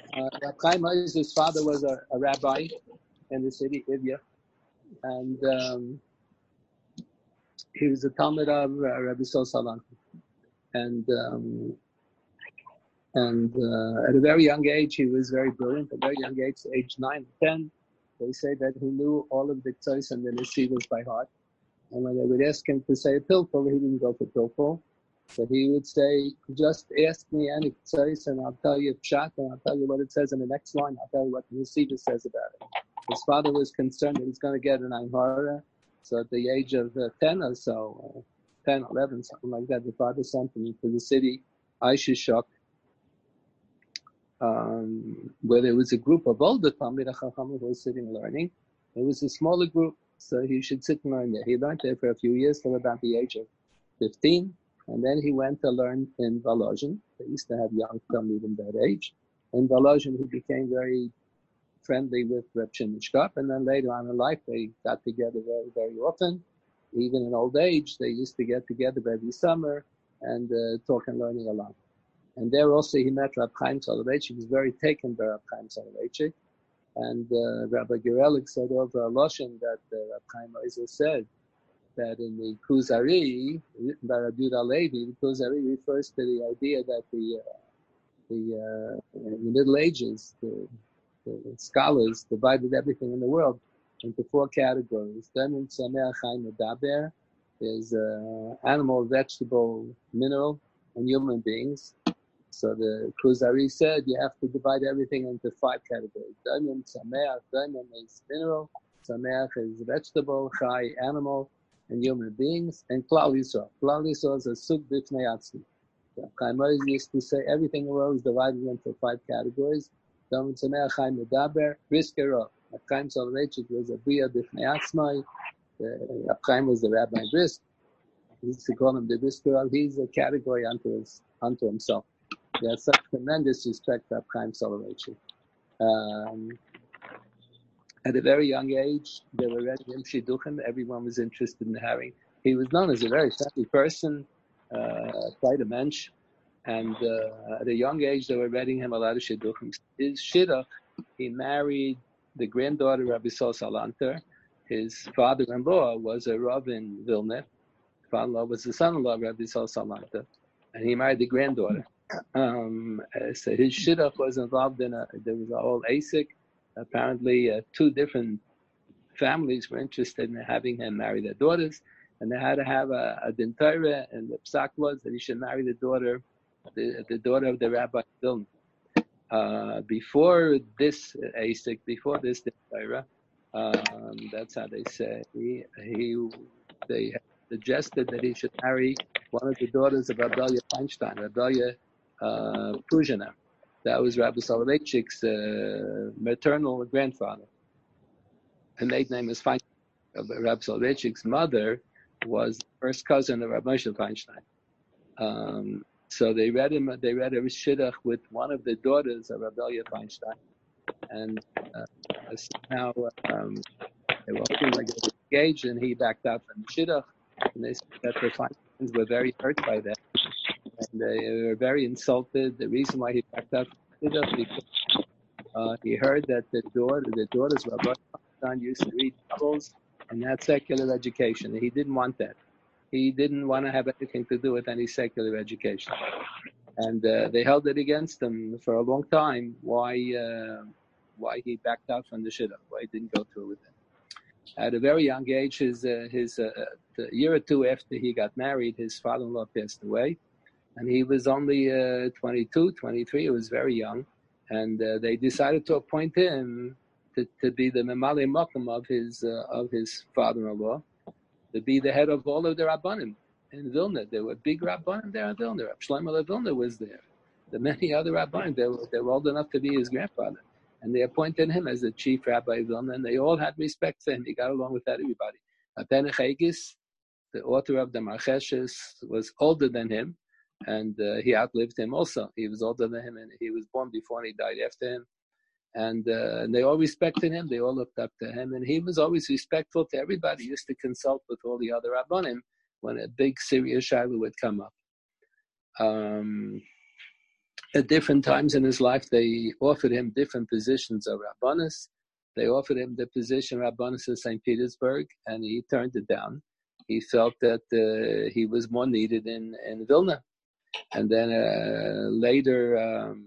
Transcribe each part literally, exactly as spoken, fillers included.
Uh, Rab Chaim Oiz's father was a, a rabbi in the city Ivya, and um, he was a Talmud of uh, Rabbi Sol Salanter. And um, and uh, at a very young age, he was very brilliant. At a very young age, age nine, ten, they say that he knew all of the tzos and the nesivos by heart. And when they would ask him to say a pilpul, he didn't go for pilpul. So he would say, just ask me any tzos and I'll tell you pshat, and I'll tell you what it says in the next line. I'll tell you what the nesiva says about it. His father was concerned that he's going to get an Ein Hara. So at the age of uh, ten or so, uh, ten, eleven, something like that, the father sent him to the city, Aishishok, um, where there was a group of older Talmidei Chachamim who were sitting and learning. It was a smaller group, so he should sit and learn there. He learned there for a few years till about the age of fifteen, and then he went to learn in Volozhin. They used to have young Talmidim that age. In Volozhin, he became very friendly with Reb Shimon Shkop, and then later on in life, they got together very, very often. Even in old age, they used to get together every summer and uh, talk and learning a lot. And there also he met Rab Chaim Soloveitchik. He was very taken by Rab Chaim Soloveitchik. And uh, Rabbi Gerelik said over a Loshen that uh, Rab Chaim Oizer said that in the Kuzari, written by Rabbi Yehuda Levi, the Kuzari refers to the idea that the uh, the, uh, in the Middle Ages, the, the scholars divided everything in the world into four categories. There's uh, animal, vegetable, mineral, and human beings. So the Kuzari said you have to divide everything into five categories. Daimon, Sameach, Daimon is mineral, Sameach is vegetable, Chai, animal, and human beings, and Klal Yisrael. Klal Yisrael is a Sug B'fnei Atzmi. Chaim Oizer used to say everything in the world is divided into five categories. Daimon, Sameach, Chai, Medaber, Brisker. Chaim Soloveitchik was a Bria B'fnei Atzmai. Chaim was the Rabbi Brisk. He used to call him the Brisker. He's a category unto, his, unto himself. He had such tremendous respect for Chaim Soloveitchik. Um, at a very young age, they were reading him Shidduchim. Everyone was interested in having. He was known as a very friendly person, uh, quite a mensch. And uh, at a young age, they were reading him a lot of Shidduchim. His Shidduch, he married the granddaughter of Rabbi Sol Salanter. His father-in-law was a Rav in Vilna. His father-in-law was the son-in-law of Rabbi Sol Salanter. And he married the granddaughter. Um, uh, so his shidduch was involved in a, there was a whole A S I C. Apparently, uh, two different families were interested in having him marry their daughters, and they had to have a, a din Torah, and the psak was that he should marry the daughter, the, the daughter of the rabbi Vilna. Uh, before this A S I C, before this din Torah, um, that's how they say, he, he they suggested that he should marry one of the daughters of Rabbelia Feinstein, Rabbelia uh, Pruzhina. That was Rabbi Soloveitchik's uh, maternal grandfather. Her maiden name is Feinstein. Rabbi Soloveitchik's mother was the first cousin of Rabbi Moshe Feinstein. Um, so they read him. They read a shidduch with one of the daughters of Rabbelia Feinstein, and uh, somehow um, they were hoping like they were engaged, and he backed out from the shidduch. And they said that the Feinsteins were very hurt by that. And they were very insulted. The reason why he backed out from the shidduch because uh, he heard that the daughter, the daughters of Rabbi Feinstein used to read novels and had secular education. He didn't want that. He didn't want to have anything to do with any secular education. And uh, they held it against him for a long time why uh, why he backed out from the shidduch, why he didn't go through with it. At a very young age, his, uh, his uh, a year or two after he got married, his father-in-law passed away. And he was only uh, twenty-two, twenty-three, he was very young. And uh, they decided to appoint him to, to be the Memale Mokum of his, uh, of his father-in-law, to be the head of all of the Rabbanim in Vilna. There were big Rabbanim there in Vilna. Rab Shlomo Vilna was there. The many other Rabbanim, they were, they were old enough to be his grandfather. And they appointed him as the chief rabbi of Vilna, and they all had respect for him. He got along with everybody. Apenach Egis, the author of the Marcheshes, was older than him, and uh, he outlived him also. He was older than him, and he was born before and he died after him. And, uh, and they all respected him. They all looked up to him, and he was always respectful to everybody. He used to consult with all the other Rabbanim when a big serious shiloh would come up. Um, At different times in his life, they offered him different positions of Rabbanus. They offered him the position of Rabbanus in Saint Petersburg, and he turned it down. He felt that uh, he was more needed in, in Vilna. And then uh, later, um,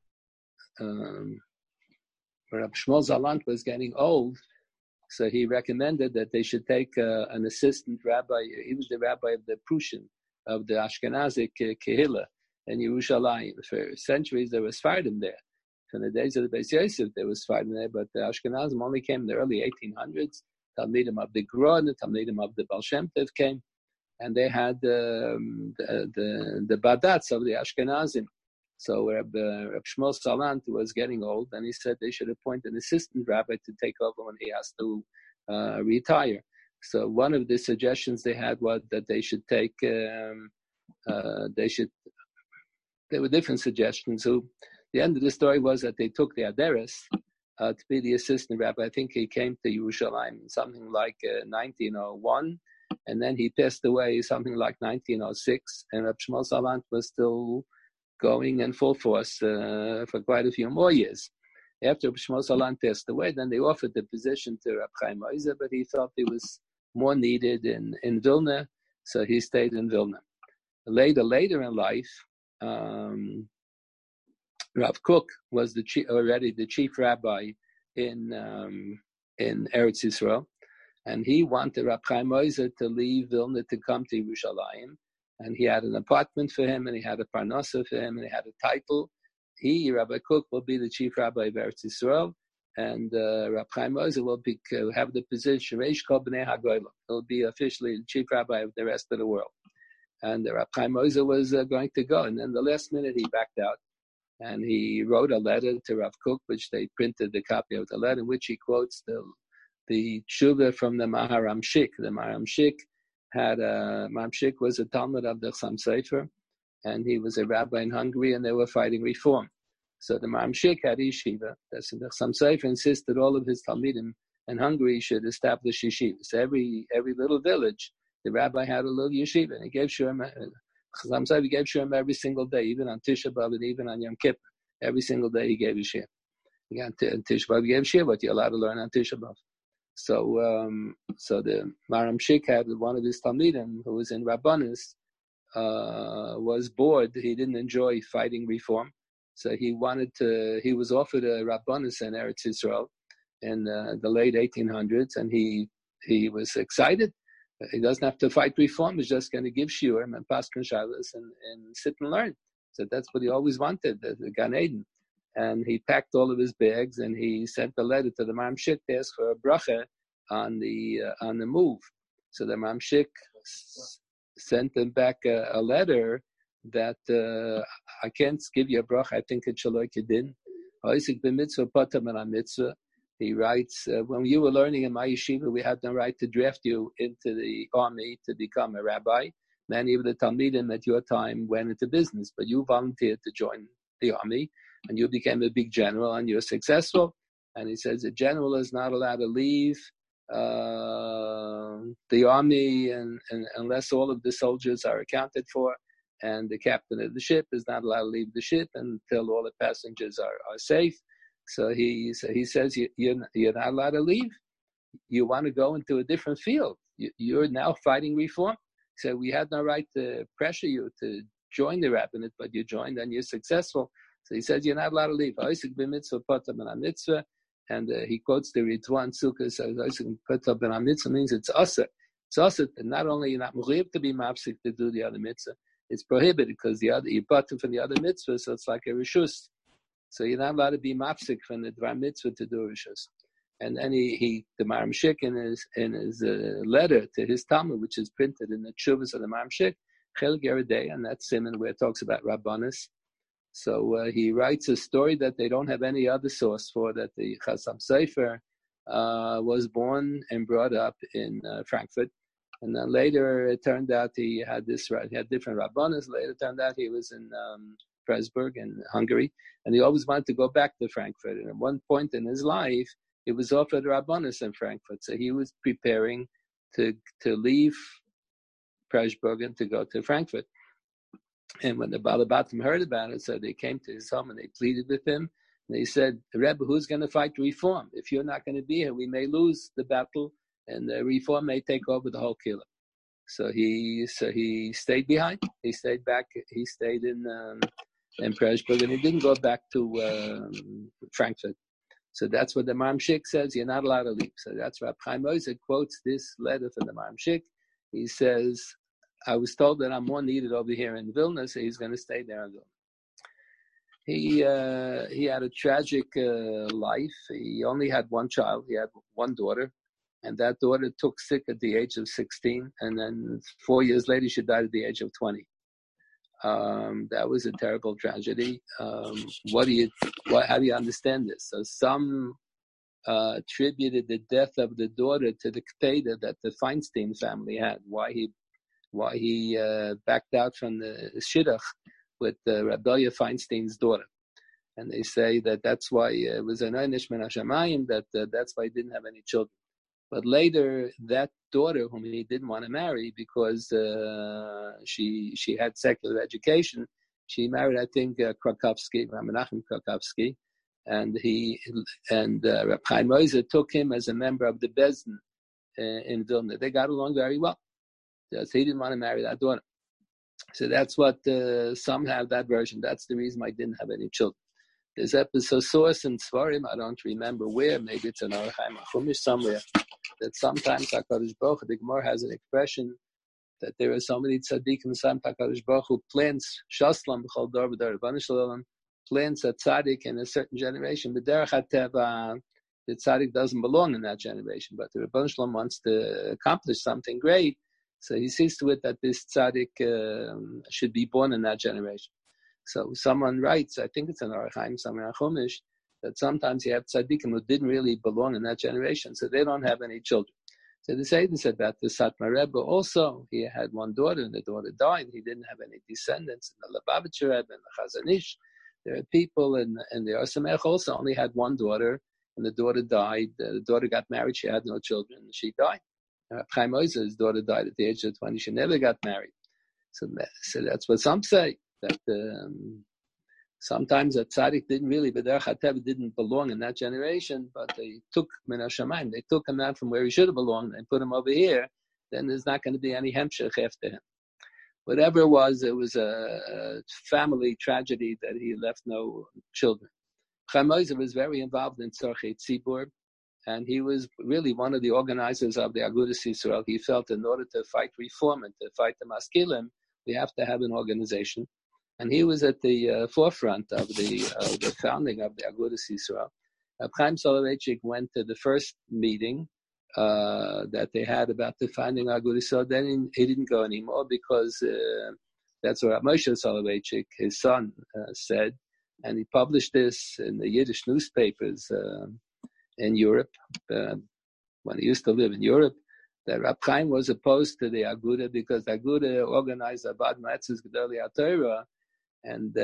um, Rabbi Shmuel Zalant was getting old, so he recommended that they should take uh, an assistant rabbi. He was the rabbi of the Prussian, of the Ashkenazic Kehillah in Yerushalayim. For centuries, there was Sfardim there. From the days of the Beis Yosef, there was Sfardim there, but the Ashkenazim only came in the early eighteen hundreds. Talmidim of the Gra, the Talmidim of the Baal Shem Tov came, and they had um, the, the the Badats of the Ashkenazim. So Rabbi, Rabbi Shmuel Salant was getting old, and he said they should appoint an assistant rabbi to take over when he has to uh, retire. So one of the suggestions they had was that they should take, um, uh, they should, there were different suggestions. So the end of the story was that they took the Aderes uh, to be the assistant rabbi. I think he came to Yerushalayim in something like uh, nineteen oh one, and then he passed away something like nineteen oh six, and Rabbi Shmuel Salant was still going in full force uh, for quite a few more years. After Shmuel Salant passed away, then they offered the position to Rab Chaim Oizer, but he felt he was more needed in, in Vilna, so he stayed in Vilna. Later, later in life, um, Rav Kook was the chief, already the chief rabbi in um, in Eretz Yisrael, and he wanted Rab Chaim Oizer to leave Vilna to come to Yerushalayim. And he had an apartment for him, and he had a parnasa for him, and he had a title. He, Rabbi Kook, will be the chief rabbi of Eretz Yisrael, and uh, Rabbi Chaim Oizer will be, uh, have the position, Reish Kol Bnei HaGoyla. He'll be officially the chief rabbi of the rest of the world. And uh, Rabbi Chaim Oizer was uh, going to go, and then the last minute he backed out, and he wrote a letter to Rav Kook, which they printed the copy of the letter, in which he quotes the the tshuva from the Maharam Shik. The Maharam Shik had a, Mamshik was a Talmud of the Chassam Sofer, and he was a rabbi in Hungary, and they were fighting reform. So the Mamshik had yeshiva. That's the Chassam Sofer insisted all of his Talmidim in Hungary should establish yeshiva. So every every little village, the rabbi had a little yeshiva, and he gave shurim. Chassam Sofer gave shurim every single day, even on Tisha B'av and even on Yom Kippur. Every single day he gave a shir. Again, Tisha B'av gave shir, but you're allowed to learn on Tisha B'av. So, um, so the Maharam Shik had one of his Talmidim who was in Rabbanus, uh, was bored. He didn't enjoy fighting reform, so he wanted to. He was offered a Rabbanus in Eretz Yisrael in uh, the late eighteen hundreds, and he he was excited. He doesn't have to fight reform. He's just going to give shiurim and paskin shalos and and sit and learn. So that's what he always wanted, the, the Gan Eden. And he packed all of his bags, and he sent a letter to the Maharam Shik to ask for a bracha on the uh, on the move. So the Maharam Shik s- sent him back a, a letter that uh, I can't give you a bracha. I think it's shaloi kedin. Ha'isik b'mitzvah patam and mitzvah. He writes, uh, when you were learning in my yeshiva, we had no right to draft you into the army to become a rabbi. Many of the Talmidim at your time went into business, but you volunteered to join the army, and you became a big general, and you're successful. And he says a general is not allowed to leave uh, the army and, and unless all of the soldiers are accounted for, and the captain of the ship is not allowed to leave the ship until all the passengers are, are safe. So he so he says you, you're, you're not allowed to leave. You want to go into a different field. You, you're now fighting reform. So we had no right to pressure you to join the rabbinate, but you joined and you're successful. So he says you're not allowed to leave. And uh, he quotes the Ritwan Sukkah, says mitzvah means it's asa. It's asa that not only you're not mechuyev to be mafsik to do the other mitzvah, it's prohibited because the other, you button from the other mitzvah, so it's like a rishus. So you're not allowed to be mafsik from the dvar mitzvah to do rishus. And then he, he the Maharam Shik in his in his uh, letter to his Talmud, which is printed in the Tshuvas of the Maharam Shik, Chel Geradei, and that's Simon where it talks about Rabbanis. So uh, he writes a story that they don't have any other source for, that the Chassam Sofer uh, was born and brought up in uh, Frankfurt, and then later it turned out he had this he had different Rabbanis. Later it turned out he was in um, Pressburg in Hungary, and he always wanted to go back to Frankfurt. And at one point in his life, it was offered Rabbanis in Frankfurt, so he was preparing to to leave Pressburg and to go to Frankfurt. And when the Balabatim heard about it, so they came to his home and they pleaded with him. And they said, Rebbe, who's going to fight reform? If you're not going to be here, we may lose the battle, and the reform may take over the whole kila. So he, so he stayed behind. He stayed back. He stayed in um, in Preshburg, and he didn't go back to um, Frankfurt. So that's what the Maramshik says. You're not allowed to leave. So that's Rab Chaim Ozer quotes this letter from the Maramshik. He says, I was told that I'm more needed over here in Vilna, so he's going to stay there in Vilna. He uh, he had a tragic uh, life. He only had one child. He had one daughter, and that daughter took sick at the age of sixteen, and then four years later she died at the age of twenty. Um, that was a terrible tragedy. Um, what do you, what, how do you understand this? So some uh, attributed the death of the daughter to the Keteda that the Feinstein family had. Why he why he uh, backed out from the Shidduch with uh, Rabbelia Feinstein's daughter. And they say that that's why uh, it was an Einish Min HaShamayim, that uh, that's why he didn't have any children. But later, that daughter, whom he didn't want to marry because uh, she she had secular education, she married, I think, uh, Krakowski, Menachem Krakowski, and he and uh, Reb Chaim Ozer took him as a member of the Bezdin uh, in Vilna. They got along very well. So he didn't want to marry that daughter. So that's what uh, some have that version. That's the reason I didn't have any children. There's episode source in Svarim, I don't remember where, maybe it's in Orach Chaim HaChumash somewhere, that sometimes HaKadosh Baruch Hu, the Gemara has an expression that there are so many tzaddikim, some HaKadosh Baruch Hu plants Shaslam b'chol dor v'dor, Rebbeinu Shalom, plants a tzaddik in a certain generation, but Derech HaTeva, the tzaddik doesn't belong in that generation, but the Rebbeinu Shalom wants to accomplish something great, so he sees to it that this tzaddik um, should be born in that generation. So someone writes, I think it's in Orach Chaim, somewhere in Chumash, that sometimes you have tzaddikim who didn't really belong in that generation, so they don't have any children. So the Seder said that the Satmar Rebbe also, he had one daughter, and the daughter died. He didn't have any descendants. And the Lubavitcher Rebbe and the Chazon Ish, there are people, and, and the Or Samech also only had one daughter, and the daughter died. The daughter got married, she had no children, and she died. And Chaim Ozer's daughter died at the age of twenty, she never got married. So, so that's what some say. That um, sometimes a tzaddik didn't really, but Derech HaTeva didn't belong in that generation, but they took Min HaShamayim, they took him out from where he should have belonged and put him over here, then there's not going to be any hemshech after him. Whatever it was, it was a, a family tragedy that he left no children. Chaim Ozer was very involved in Tzorchei Tzibur, and he was really one of the organizers of the Agudas Yisrael. He felt in order to fight reform and to fight the Maskilim, we have to have an organization. And he was at the uh, forefront of the uh, the founding of the Agudas Yisrael. Uh, Chaim Soloveitchik went to the first meeting uh, that they had about the founding of Agudas Yisrael. Then he didn't go anymore because uh, that's what Moshe Soloveitchik, his son, uh, said. And he published this in the Yiddish newspapers uh, in Europe uh, when he used to live in Europe. That Rab Chaim was opposed to the Aguda because the Aguda organized Avad Ma'atzis Gedolei HaTorah, and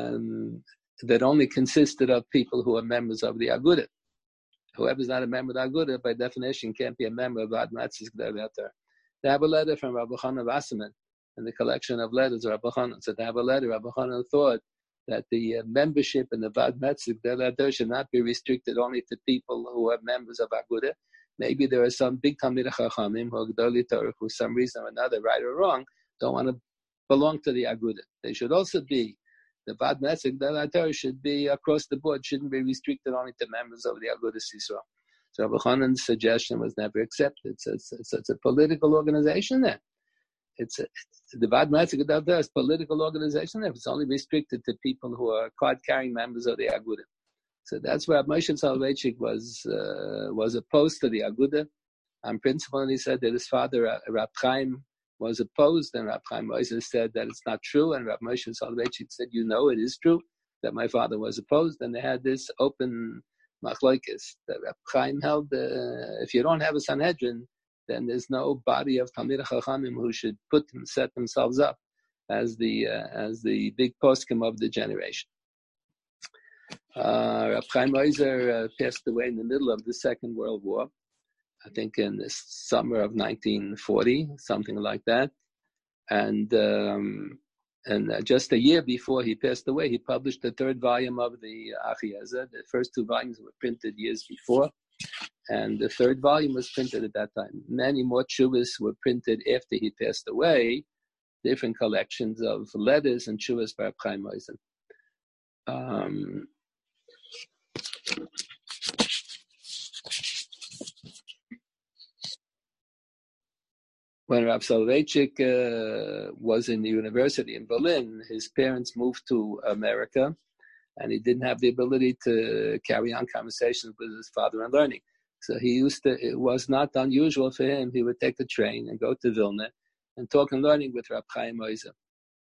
um, that only consisted of people who are members of the Aguda. Whoever's not a member of the Aguda, by definition, can't be a member of Avad Ma'atzis Gedolei HaTorah. They have a letter from Rabbi Chanan Wasserman in the collection of letters of Rabbi Chanan. So they have a letter, Rabbi Chanan thought that the uh, membership in the Avad Ma'atzis Gedolei HaTorah should not be restricted only to people who are members of Aguda. Maybe there are some big Talmidei Chachamim who are Gedolei Torah who, for some reason or another, right or wrong, don't want to belong to the Aguda. They should also be, the Avad Ma'atzis Gedolei HaTorah should be across the board, shouldn't be restricted only to members of the Agudas Yisrael. So Rabbi Chanan's suggestion was never accepted. So it's, it's, it's a political organization there. It's, a, it's the Avad Ma'atzis Gedolei HaTorah is a political organization there. It's only restricted to people who are card-carrying members of the Aguda. So that's where Moshe Soloveitchik was uh, was opposed to the Aguda. On principle, and he said that his father, Rab Chaim, was opposed, and Rab Chaim Ozer said that it's not true, and Rab Moshe Soloveitchik said, you know it is true, that my father was opposed, and they had this open machlokes that Rab Chaim held, uh, if you don't have a Sanhedrin, then there's no body of Talmidei Chachamim who should put them, set themselves up as the uh, as the big poskim of the generation. Uh, Rab Chaim Ozer uh, passed away in the middle of the Second World War, I think in the summer of nineteen forty, something like that. And um, And uh, just a year before he passed away, he published the third volume of the Achiezer. The first two volumes were printed years before, and the third volume was printed at that time. Many more tshuvas were printed after he passed away, different collections of letters and tshuvas by Reb Chaim Oizer. Um, when Rav Soloveitchik uh, was in the university in Berlin, his parents moved to America, and he didn't have the ability to carry on conversations with his father and learning. So he used to, it was not unusual for him, he would take the train and go to Vilna and talk and learning with Reb Chaim Oizer.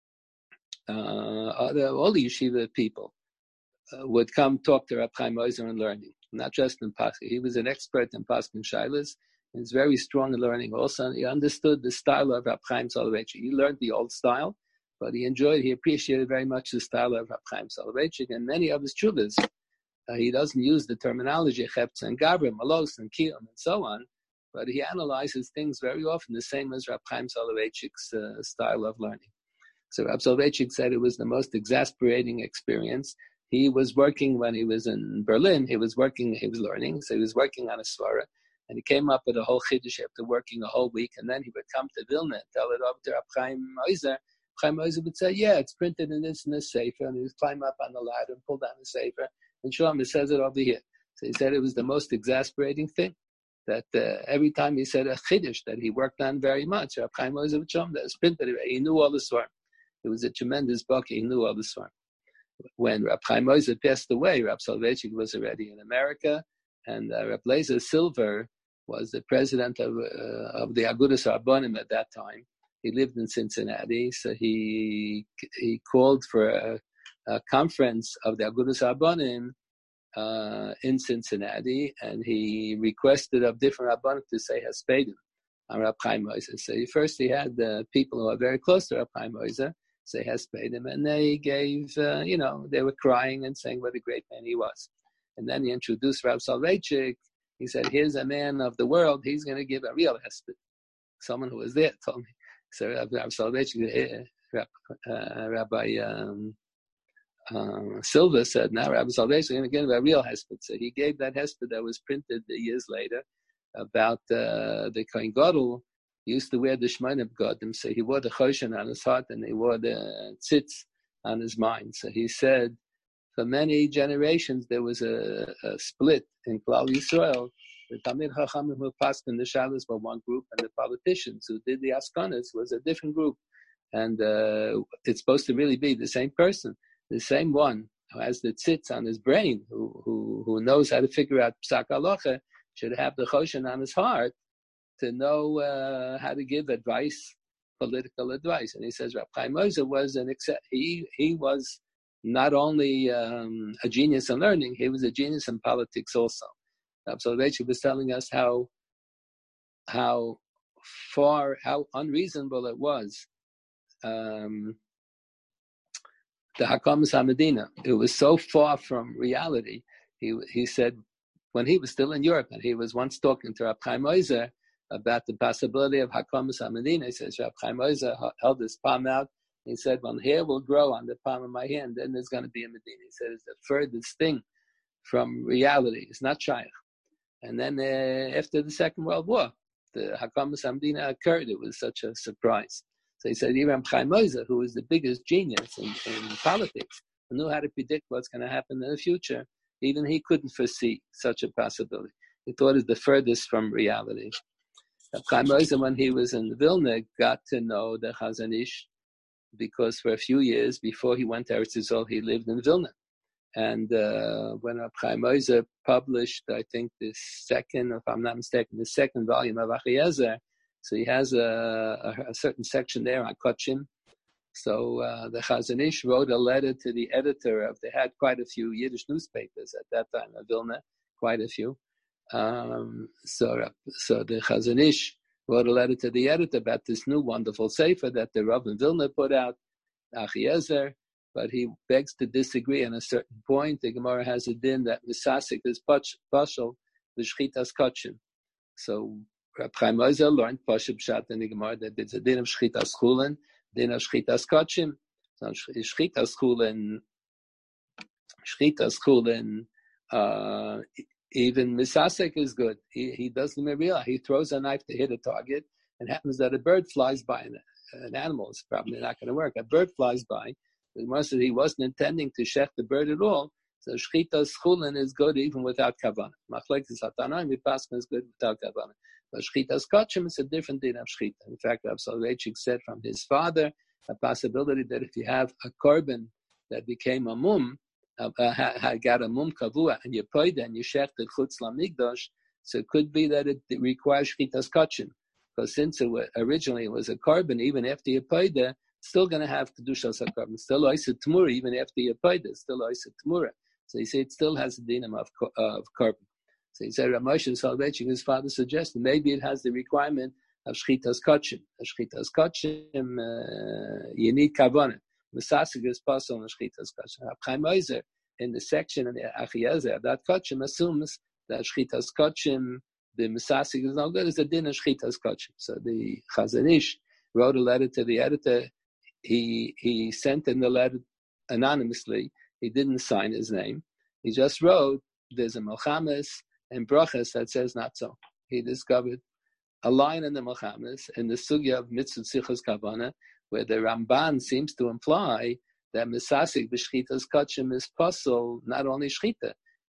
Uh, other, all the yeshiva people uh, would come talk to Reb Chaim Oizer and learning, not just in Pasuk. He was an expert in Pasuk and Shilas. He's very strong in learning also. He understood the style of Reb Chaim Soloveitchik. He learned the old style, but he enjoyed, he appreciated very much the style of Reb Chaim Soloveitchik and many of his tshuvas. Uh, he doesn't use the terminology Cheptz and Gabra, Malos and Kiyum and so on, but he analyzes things very often the same as Reb Chaim Soloveitchik's uh, style of learning. So Reb Soloveitchik said it was the most exasperating experience. He was working when he was in Berlin. He was working, he was learning, so he was working on a svara. And he came up with a whole chiddush after working a whole week, and then he would come to Vilna and tell it over to Reb Chaim Oizer. Chaim Oizer would say, yeah, it's printed in this and this sefer, and he would climb up on the ladder and pull down the sefer, and show him, it says it over here. So he said it was the most exasperating thing, that uh, every time he said a chiddush that he worked on very much, Reb Chaim Oizer would show him that it's printed. He knew all the svarim. It was a tremendous book. He knew all the svarim. When Reb Chaim Oizer passed away, Reb Soloveitchik was already in America, and uh, Reb Lezer Silver was the president of uh, of the Agudas Rabbanim at that time. He lived in Cincinnati, so he he called for a, a conference of the Agudas Rabbanim uh, in Cincinnati, and he requested of different Rabbanim to say Haspedim on Reb Chaim Oizer. So first he had the people who are very close to Reb Chaim Oizer say Haspedim, and they gave, uh, you know, they were crying and saying what a great man he was. And then he introduced Rav Soloveitchik. He said, here's a man of the world, he's going to give a real hesped. Someone who was there told me. So Rav Soloveitchik, uh, Rabbi um, uh, Silva said, now Rabbi Soloveitchik is going to give a real hesped. So he gave that hesped that was printed years later about uh, the Kohen Gadol. He used to wear the Shemanim Godim, so he wore the Choshen on his heart and he wore the Tzitz on his mind. So he said, for many generations, there was a, a split in Klal Yisrael. The Talmid Chachamim who passed in the Shabbos were one group, and the politicians who did the Askanas was a different group. And uh, it's supposed to really be the same person, the same one who has the tzitz on his brain, who who, who knows how to figure out Psak Halacha, should have the Choshen on his heart to know uh, how to give advice, political advice. And he says Reb Chaim Oizer was an except he he was not only um, a genius in learning, he was a genius in politics also. Reb Soloveitchik was telling us how how far, how unreasonable it was. Um, the Hakamas HaMedina, it was so far from reality. He he said when he was still in Europe, and he was once talking to Reb Chaim Oizer about the possibility of Hakamas HaMedina. He says Reb Chaim Oizer held his palm out. He said, when hair will grow on the palm of my hand, then there's going to be a Medina. He said, it's the furthest thing from reality. It's not shaykh. And then uh, after the Second World War, the Hakamas HaMedina occurred. It was such a surprise. So he said, even Chaim Oizer, who was the biggest genius in, in politics, who knew how to predict what's going to happen in the future, even he couldn't foresee such a possibility. He thought it the furthest from reality. Chaim Oizer, when he was in Vilna, got to know the Chazon Ish, because for a few years before he went to Eretz Yisrael, he lived in Vilna. And uh, when Reb Chaim Oizer published, I think the second, if I'm not mistaken, the second volume of Achiezer, so he has a, a, a certain section there on Kotchim. So uh, the Chazon Ish wrote a letter to the editor of, they had quite a few Yiddish newspapers at that time in Vilna, quite a few. Um, so, so the Chazon Ish wrote a letter to the editor about this new wonderful sefer that the Rav in Vilna put out, Achiezer, but he begs to disagree on a certain point. The Gemara has a din that Misasik is Pashal, V'shchitas Kotchim. So Reb Chaim Oizer learned Pashal Pshat in the Gemara that there's a din of Shchitas Chulin, din of Shchitas Kotchim. So Shchita school in Shchita school in uh, even Misasek is good. He he does the Miriah. He throws a knife to hit a target, and happens that a bird flies by. An, an animal is probably not going to work. A bird flies by. The he wasn't intending to shech the bird at all. So Shchita schulin is good even without kavanah. Machlekes Hatanaim Paskin is good without kavanah. But Shchita skachim is a different din of Shchita. In fact, Rav Soloveitchik said from his father a possibility that if you have a korban that became a mum, uh, uh, got a mum kavua, and you played and you shech the chutz lamigdosh, so it could be that it, it requires Shchita skachim. Because since it was, originally it was a korban, even after you played there, still going to have kedushas hakarbon, still oised tmura, even after you played it, still oised tmura. So he said it still has a dinam of of carbon. So he said Ramosha Soloveitchik, his father suggested maybe it has the requirement of shchitas kachim. Shchitas kachim, uh, you need kavanah. Masasig is possible in shchitas kachim. Chaim Ozer in the section in the Achiezer that kachim assumes that shchitas kachim, the masasig is no good. It's a din of shchitas kachim. So the Chazon Ish wrote a letter to the editor. He he sent in the letter anonymously. He didn't sign his name. He just wrote, there's a Melchames and Brachas that says not so. He discovered a line in the Melchames in the Sugya of Mitzvot Sichos Kavana where the Ramban seems to imply that Misasik b'Shchitas Kachim is possible, not only Shchita,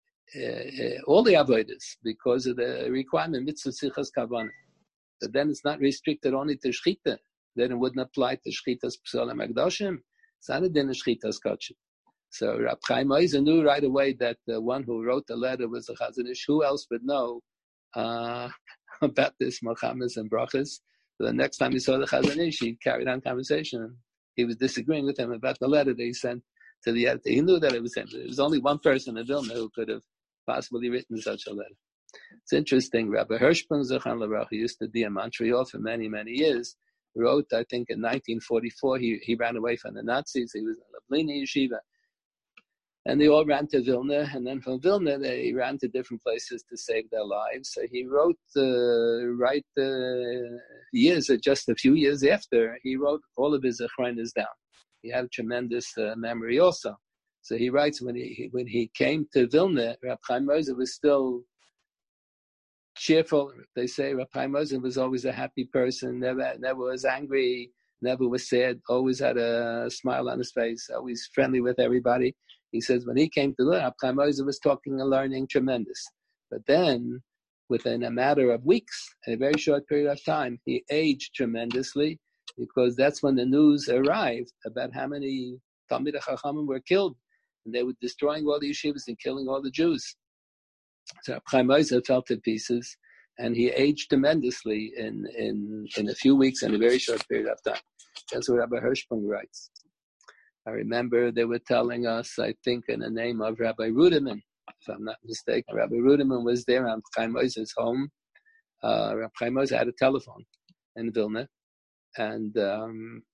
uh, all the Avodas, because of the requirement Mitzvot Sichos Kavana. But then it's not restricted only to Shchita. Then it wouldn't apply to Shchitas P'solim Akdoshim. It's not a din of Shchitas Kachim. So Rab Chaim Ozer knew right away that the one who wrote the letter was the Chazon Ish. Who else would know uh, about this Melchames and Brachas? So the next time he saw the Chazon Ish, he carried on conversation. He was disagreeing with him about the letter that he sent to the editor. He knew that it was him. There was only one person in Vilna who could have possibly written such a letter. It's interesting. Rabbi Hirschman Zechan L'Bracha used to be in Montreal for many, many years. Wrote, I think, in nineteen forty-four, he, he ran away from the Nazis. He was in Lublini Yeshiva. And they all ran to Vilna, and then from Vilna they ran to different places to save their lives. So he wrote, uh, right uh, years, uh, just a few years after, he wrote all of his Achronis down. He had a tremendous uh, memory also. So he writes, when he when he came to Vilna, Rab Chaim Ozer was still cheerful. They say Rab Chaim Ozer was always a happy person, never never was angry, never was sad, always had a smile on his face, always friendly with everybody. He says when he came to learn, Rab Chaim Ozer was talking and learning tremendous. But then, within a matter of weeks, in a very short period of time, he aged tremendously because that's when the news arrived about how many Talmidei Chachamim were killed. And they were destroying all the yeshivas and killing all the Jews. So Rab Chaim Ozer fell to pieces, and he aged tremendously in, in, in a few weeks in a very short period of time. That's what Rabbi Hirschman writes. I remember they were telling us, I think, in the name of Rabbi Ruderman, if I'm not mistaken. Rabbi Ruderman was there on Chaim Ozer's home. Uh, Rabbi Chaim Ozer had a telephone in Vilna, and um,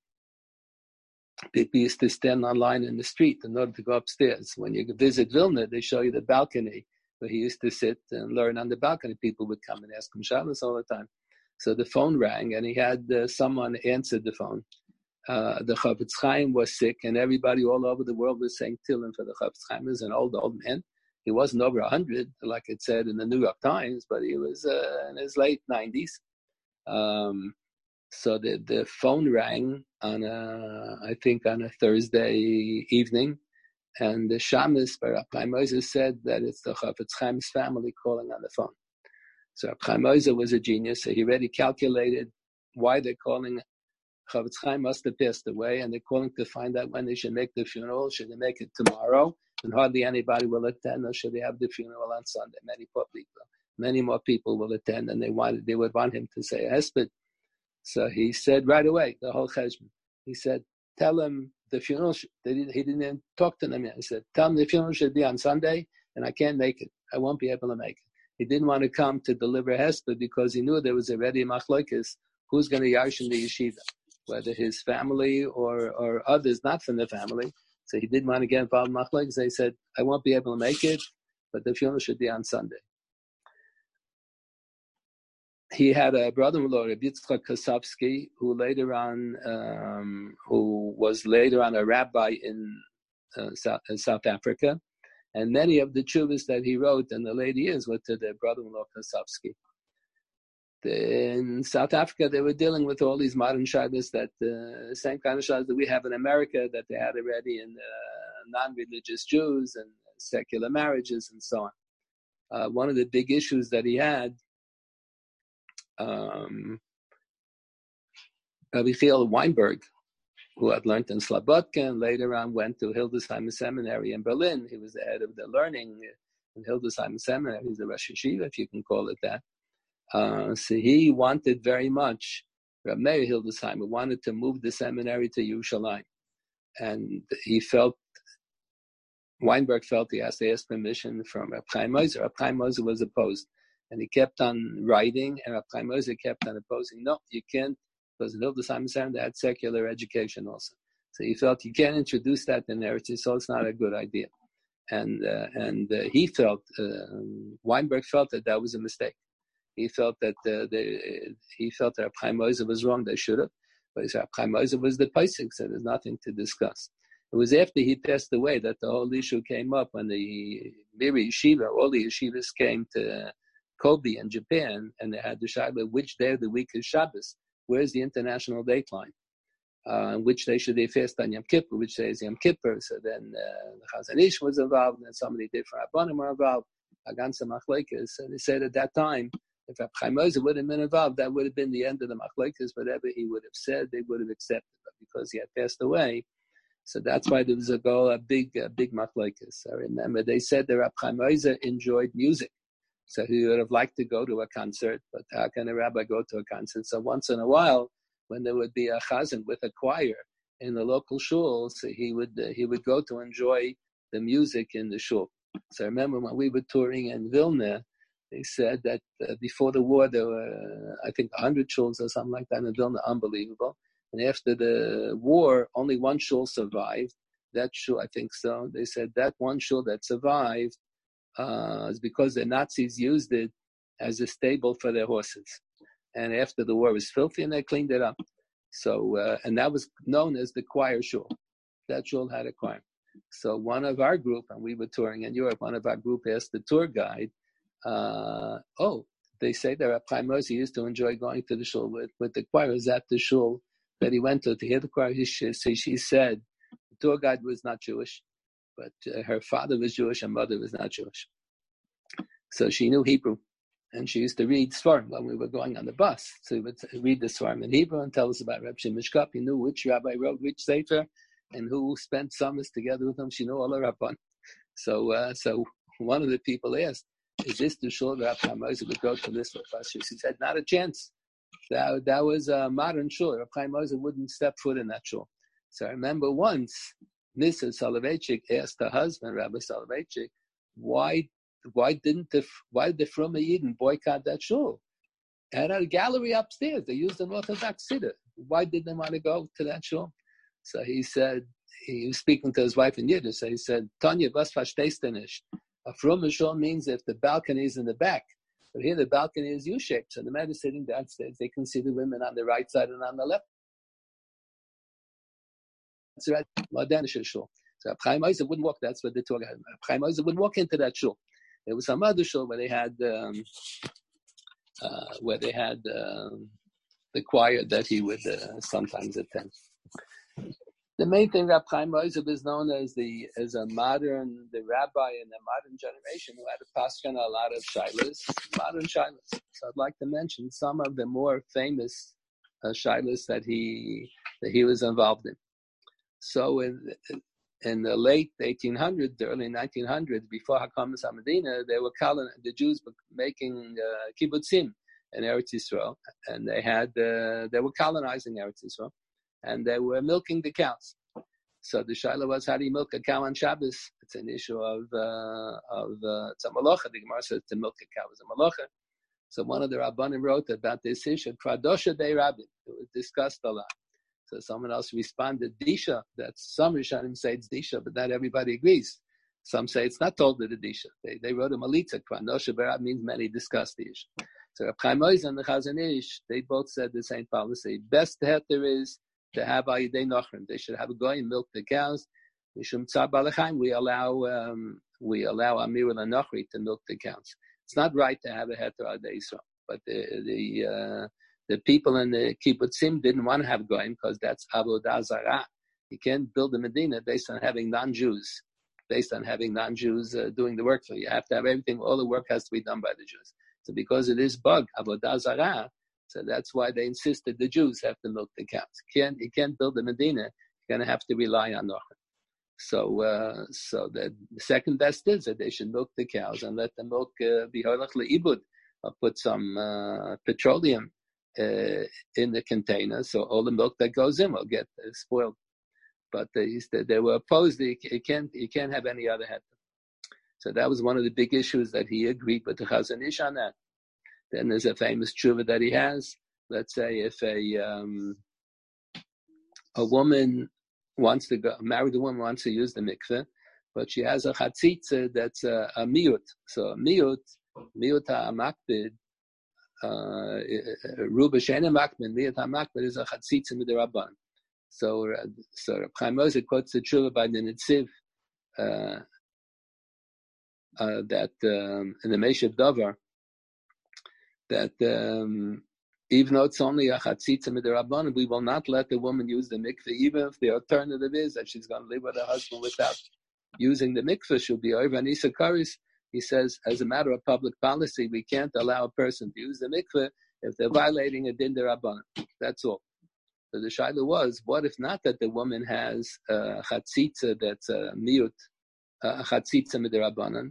people used to stand online in the street in order to go upstairs. When you visit Vilna, they show you the balcony where he used to sit and learn on the balcony. People would come and ask him shalos all the time. So the phone rang, and he had uh, someone answered the phone. Uh, the Chafetz Chaim was sick, and everybody all over the world was saying Tillim for the Chafetz Chaim. He was an old, old man. He wasn't over one hundred, like it said in the New York Times, but he was uh, in his late nineties. Um, so the, the phone rang on a, I think on a Thursday evening, and the Shamus by Rab Chaim Ozer said that it's the Chafetz Chaim's family calling on the phone. So Rab Chaim Ozer was a genius, so he already calculated why they're calling. Chafetz Chaim must have passed away, and they're calling to find out when they should make the funeral. Should they make it tomorrow? And hardly anybody will attend, or should they have the funeral on Sunday? Many more people, many more people will attend, and they wanted, they would want him to say a hesped. So he said right away, the whole cheshbon. He said, "Tell him the funeral." Sh-. They didn't, he didn't even talk to them yet. He said, "Tell him the funeral should be on Sunday, and I can't make it. I won't be able to make it." He didn't want to come to deliver hesped because he knew there was already a machlokes who's going to yarsh in the yeshiva, whether his family or, or others not from the family. So he didn't want to get involved in machlokes. They said, "I won't be able to make it, but the funeral should be on Sunday." he had a brother-in-law, Rabbi Yitzchak Kosovsky, who later on, um, who was later on a rabbi in, uh, South, in South Africa, and many of the tshuvas that he wrote in the late years were to their brother-in-law Kosovsky. In South Africa, they were dealing with all these modern shaylas, that the uh, same kind of shaylas that we have in America, that they had already in uh, non-religious Jews and secular marriages and so on. Uh, one of the big issues that he had, um, Rabbi Chiel Weinberg, who had learned in Slobodka and later on went to Hildesheim Seminary in Berlin. He was the head of the learning in Hildesheim Seminary. He's a Rosh Yeshiva, if you can call it that. Uh, so he wanted very much, Reb Meir Hildesheim wanted to move the seminary to Yerushalayim. And he felt, Weinberg felt he has to ask permission from Reb Chaim Moser. Reb Chaim Moser was opposed. And he kept on writing, and Reb Chaim Moser kept on opposing. No, you can't, because in Hildesheim Seminary they had secular education also. So he felt you can't introduce that in Eretz Yisrael, it's not a good idea. And uh, and uh, he felt, uh, Weinberg felt that that was a mistake. He felt that uh, they, he felt that Reb Chaim Moser was wrong. They should have, but he said Reb Chaim Moser was the Pesach, so there's nothing to discuss. It was after he passed away that the whole issue came up when the Miri Yeshiva, all the yeshivas came to Kobe in Japan, and they had the shayla, which day of the week is Shabbos? Where's the international date line? Uh, which day should they fast on Yom Kippur? Which day is Yom Kippur? So then uh, the Chazon Ish was involved, and so many different Rabbanim were involved. Agansa Machlekes. So they said at that time, if Reb Chaim Moser would have been involved, that would have been the end of the Machlekes. Whatever he would have said, they would have accepted. But because he had passed away, so that's why there was a go, a big, a big Machlekes. I remember they said that Reb Chaim Moser enjoyed music. So he would have liked to go to a concert, but how can a rabbi go to a concert? So once in a while, when there would be a chazan with a choir in the local shul, so he would uh, he would go to enjoy the music in the shul. So I remember when we were touring in Vilna, they said that uh, before the war there were, I think, one hundred shuls or something like that in Vilna, unbelievable. And after the war, only one shul survived. That shul, I think so. They said that one shul that survived Uh, is because the Nazis used it as a stable for their horses. And after the war, it was filthy, and they cleaned it up. So, uh, and that was known as the choir shul. That shul had a choir. So one of our group, and we were touring in Europe, one of our group asked the tour guide, uh, oh, they say that Reb Chaim Moser used to enjoy going to the shul with, with the choir. Is that the shul that he went to to hear the choir? She, so she said the tour guide was not Jewish, but uh, her father was Jewish and mother was not Jewish. So she knew Hebrew, and she used to read Svarim when we were going on the bus. So we would read the Svarim in Hebrew and tell us about Reb Shimon Shkop. He knew which rabbi wrote which sefer and who spent summers together with him. She knew all the rabban. So, uh, so one of the people asked, "Is this the shul that Reb Chaim Moser would go to this with us?" She said, "Not a chance. That that was a modern shul. Reb Chaim Moser wouldn't step foot in that shul." So I remember once, Missus Soloveitchik asked her husband, Rabbi Soloveitchik, why why didn't the why did the Fruma Yidden boycott that shul? It had a gallery upstairs. They used an Orthodox siddur. Why did they want to go to that shul? So he said, he was speaking to his wife in Yiddish. So he said, Tanya, was verstehst du nicht? A Fruma shul means if the balcony is in the back. But here the balcony is U-shaped. So the men are sitting downstairs. They can see the women on the right side and on the left. That's right. Modernish shul. So Reb Chaim Moser wouldn't walk. That's what they talk about. Reb Chaim Moser wouldn't walk into that shul. There was some other shul where they had um, uh, where they had um, the choir that he would uh, sometimes attend. The main thing Reb Chaim Moser was known as the as a modern the rabbi in the modern generation who had to paskin a lot of shilas, modern shilas. So I'd like to mention some of the more famous uh, shilas that he that he was involved in. So in in the late eighteen hundreds, the early nineteen hundreds, before Hakamas HaMedina, they were colon- the Jews were making uh, kibbutzim in Eretz Yisrael, and they had uh, they were colonizing Eretz Yisrael, and they were milking the cows. So the shaila was, how do you milk a cow on Shabbos? It's an issue of uh, of uh, it's a malacha. The Gemara says to milk a cow is a malacha. So one of the Rabbanim wrote about this issue, Kradosha Dei Rabbin. It was discussed a lot. So someone else responded, Disha. That's some Rishonim say it's Disha, but not everybody agrees. Some say it's not told to the Disha. They they wrote a Malitza. Kradosha Dei Rabbin means many discussed the issue. So Reb Chaim Oizer and the Chazon Ish, they both said the same policy. Best heter is to have Ayidei Nochrim. They should have a goy and milk the cows. Mishum Tzar Balachim, we allow um, we allow Amir and Nochri to milk the cows. It's not right to have a heter Ayidei Yisrael, but the the uh, the people in the kibbutzim didn't want to have goyim because that's avodah zarah. You can't build a medina based on having non-Jews, based on having non-Jews uh, doing the work for you. You have to have everything. All the work has to be done by the Jews. So because it is bug avodah zarah, so that's why they insisted the Jews have to milk the cows. You can't you can't build a medina. You're going to have to rely on Nochrim. So, uh, so the, the second best is that they should milk the cows and let the milk uh, be holach leibud, or put some uh, petroleum uh, in the container, so all the milk that goes in will get uh, spoiled. But they they were opposed. You can't you can't have any other heter. So that was one of the big issues that he agreed with the Chazon Ish on that. Then there's a famous tshuva that he has. Let's say if a um, a woman wants to go, a married woman wants to use the mikveh, but she has a chatzitza that's a, a miut. So a miut, miut ha'amakbid, ruba she'ena makbid, miut ha'amakbid is a chatzitza midrabban. So, uh, so Reb Chaim Oizer quotes the tshuva by the Netziv uh, uh, that um, in the Meshav Davar that um, even though it's only a chatzitza midrabban, we will not let the woman use the mikveh, even if the alternative is that she's going to live with her husband without using the mikveh. She'll be over and Isa Karis. He says, as a matter of public policy, we can't allow a person to use the mikveh if they're violating a din derabbanan. That's all. So the shaila was, what if not that the woman has a chatzitza that's a miut, a chatzitza midrabbanan?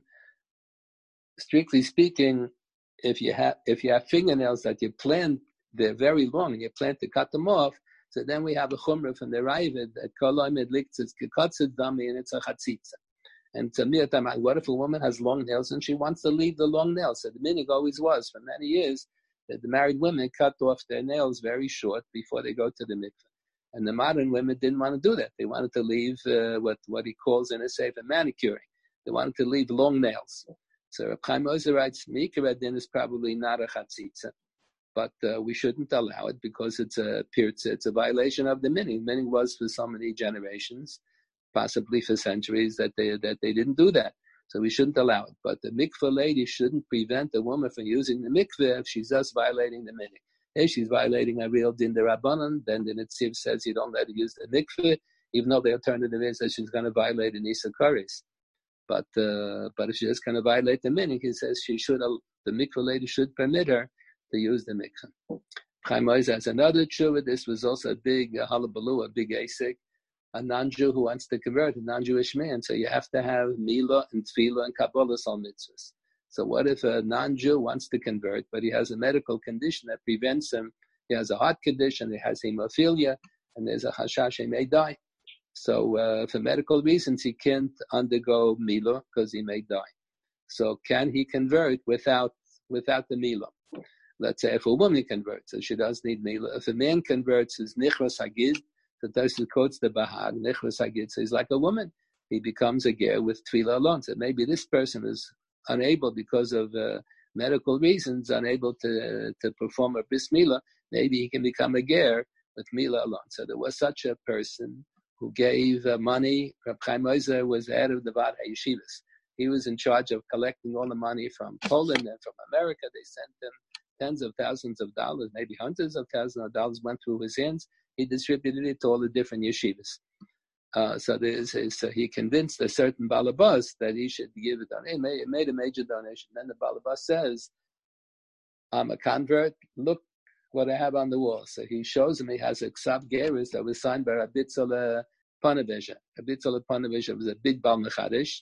Strictly speaking, if you have if you have fingernails that you plan, they're very long, and you plan to cut them off, so then we have a chumrah from the Ravid that koloi medlikts it's kekatzet dami and it's a chatzitza. And to me, what if a woman has long nails and she wants to leave the long nails? So the minig always was for many years that the married women cut off their nails very short before they go to the mikveh. And the modern women didn't want to do that. They wanted to leave uh, what, what he calls in a sefer manicure. They wanted to leave long nails. So Reb Chaim Oizer writes, Mikra din is probably not a chatzitza, but uh, we shouldn't allow it because it's a it's a violation of the minig. Minig was for so many generations, possibly for centuries, that they that they didn't do that. So we shouldn't allow it. But the mikveh lady shouldn't prevent a woman from using the mikveh if she's just violating the minig. If she's violating a real din derabbanan, then the Netziv says you don't let her use the mikveh, even though the alternative is that she's going to violate an Isa Karis. But uh, but if she's just going to violate the minig, he says she should. The mikveh lady should permit her to use the mikveh. Chaim Oizer has another tshuva. This was also a big uh, halabalu, a big asik. A non-Jew who wants to convert, a non-Jewish man. So you have to have milah and tefillah and kabbalah on mitzvahs. So what if a non-Jew wants to convert, but he has a medical condition that prevents him? He has a heart condition, he has hemophilia, and there's a hashash he may die. So uh, for medical reasons, he can't undergo milah because he may die. So can he convert without without the milah? Let's say if a woman converts, so she does need milah. If a man converts, his nichras hagid. So Tosfos quotes the Bahag, Nechras Hagid, so he's like a woman. He becomes a ger with tefillah alone. So maybe this person is unable, because of uh, medical reasons, unable to uh, to perform a bris milah. Maybe he can become a ger with milah alone. So there was such a person who gave uh, money. Reb Chaim Oizer was the head of the Vad HaYeshivas. He was in charge of collecting all the money from Poland and from America. They sent him tens of thousands of dollars, maybe hundreds of thousands of dollars went through his hands. He distributed it to all the different yeshivas. Uh, so, so he convinced a certain balabas that he should give it. He made, made a major donation. Then the balabas says, I'm a convert. Look what I have on the wall. So he shows him he has a Ksav Geras that was signed by Rabbi Tzala Panovesha. Rabbi Tzala Panovesha was a big Bal Mechadish,